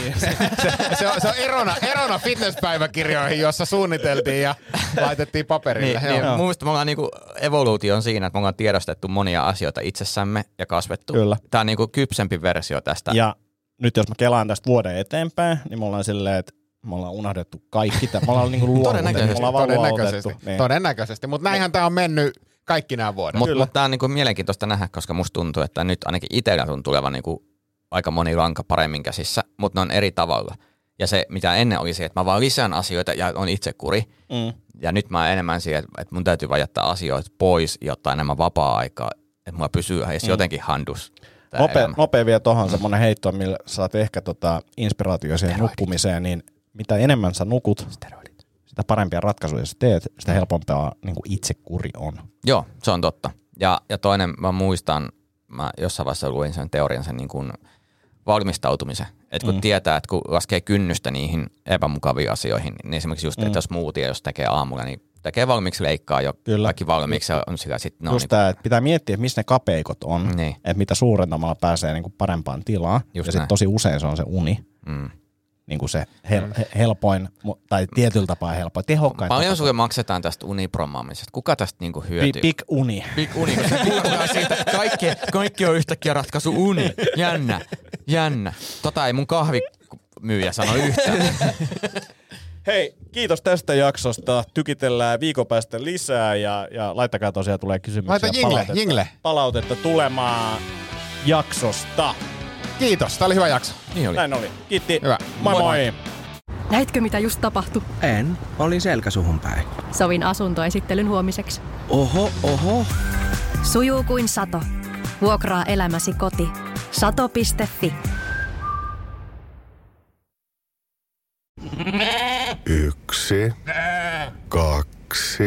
Se on erona fitnesspäiväkirjoihin, jossa suunniteltiin ja laitettiin paperille. Niin, mun mielestä me ollaan niinku evoluution siinä, että me ollaan tiedostettu monia asioita itsessämme ja kasvettu. Kyllä. Tämä on niinku kypsempi versio tästä. Ja nyt jos mä kelaan tästä vuoden eteenpäin, niin me ollaan silleen, että me ollaan unohdettu kaikki. Me ollaan niinku luovutettu. Todennäköisesti, mutta näinhän tämä on mennyt kaikki nämä vuodet. Mutta tämä on niinku mielenkiintoista nähdä, koska musta tuntuu, että nyt ainakin itsellä tuntuu olevan niinku aika moni lanka paremmin käsissä, mutta ne on eri tavalla. Ja se, mitä ennen oli se, että mä vaan lisään asioita ja on itsekuri. Ja nyt mä oon enemmän siihen, että mun täytyy vaan jättää asioita pois, jotta enemmän vapaa-aikaa, että mulla pysyy edes jotenkin handus. Nopea vielä tuohon semmoinen heitto, millä saat ehkä inspiraatio siihen nukkumiseen, niin mitä enemmän sä nukut, sitä parempia ratkaisuja sä teet, sitä helpompaa niin kuin itsekuri on. Joo, se on totta. Ja toinen, mä muistan, mä jossain vaiheessa luin sen teorian sen niin kuin valmistautumisen. Että kun tietää, että kun laskee kynnystä niihin epämukaviin asioihin, niin esimerkiksi just, että smoothie, jos tekee aamulla, niin tekee valmiiksi leikkaa jo kaikki valmiiksi. On sillä sit, just niin tämä, että pitää miettiä, että missä ne kapeikot on, niin. Että mitä suurentamalla pääsee niin kuin parempaan tilaan. Just ja sitten tosi usein se on se uni. Niin kuin se helpoin, tai tietyllä tapaa helpoin, tehokkain. Paljon sulle maksetaan tästä uniprommaamisesta? Kuka tästä niinku hyötyy? Big uni. Big uni, kun se kuulostaa siitä, että kaikki on yhtäkkiä ratkaisu uni. Jännä. Ei mun kahvimyyjä sano yhtään. Hei, kiitos tästä jaksosta. Tykitellään viikon päästä lisää ja laittakaa tosiaan tulee kysymyksiä. Laita jingle. Palautetta tulemaan jaksosta. Kiitos, tää oli hyvä jakso. Niin oli. Näin oli. Kiitti. Hyvä. Moi. Näitkö mitä just tapahtui? En. Olin selkäsuhun päin. Sovin asuntoesittelyn huomiseksi. Oho. Sujuu kuin sato. Vuokraa elämäsi koti. Sato.fi. 1, 2,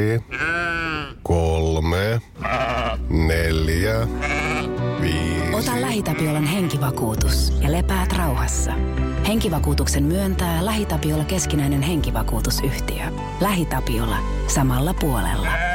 3, 4, 5. Ota LähiTapiolan henkivakuutus ja lepäät rauhassa. Henkivakuutuksen myöntää LähiTapiola keskinäinen henkivakuutusyhtiö. LähiTapiola. Samalla puolella.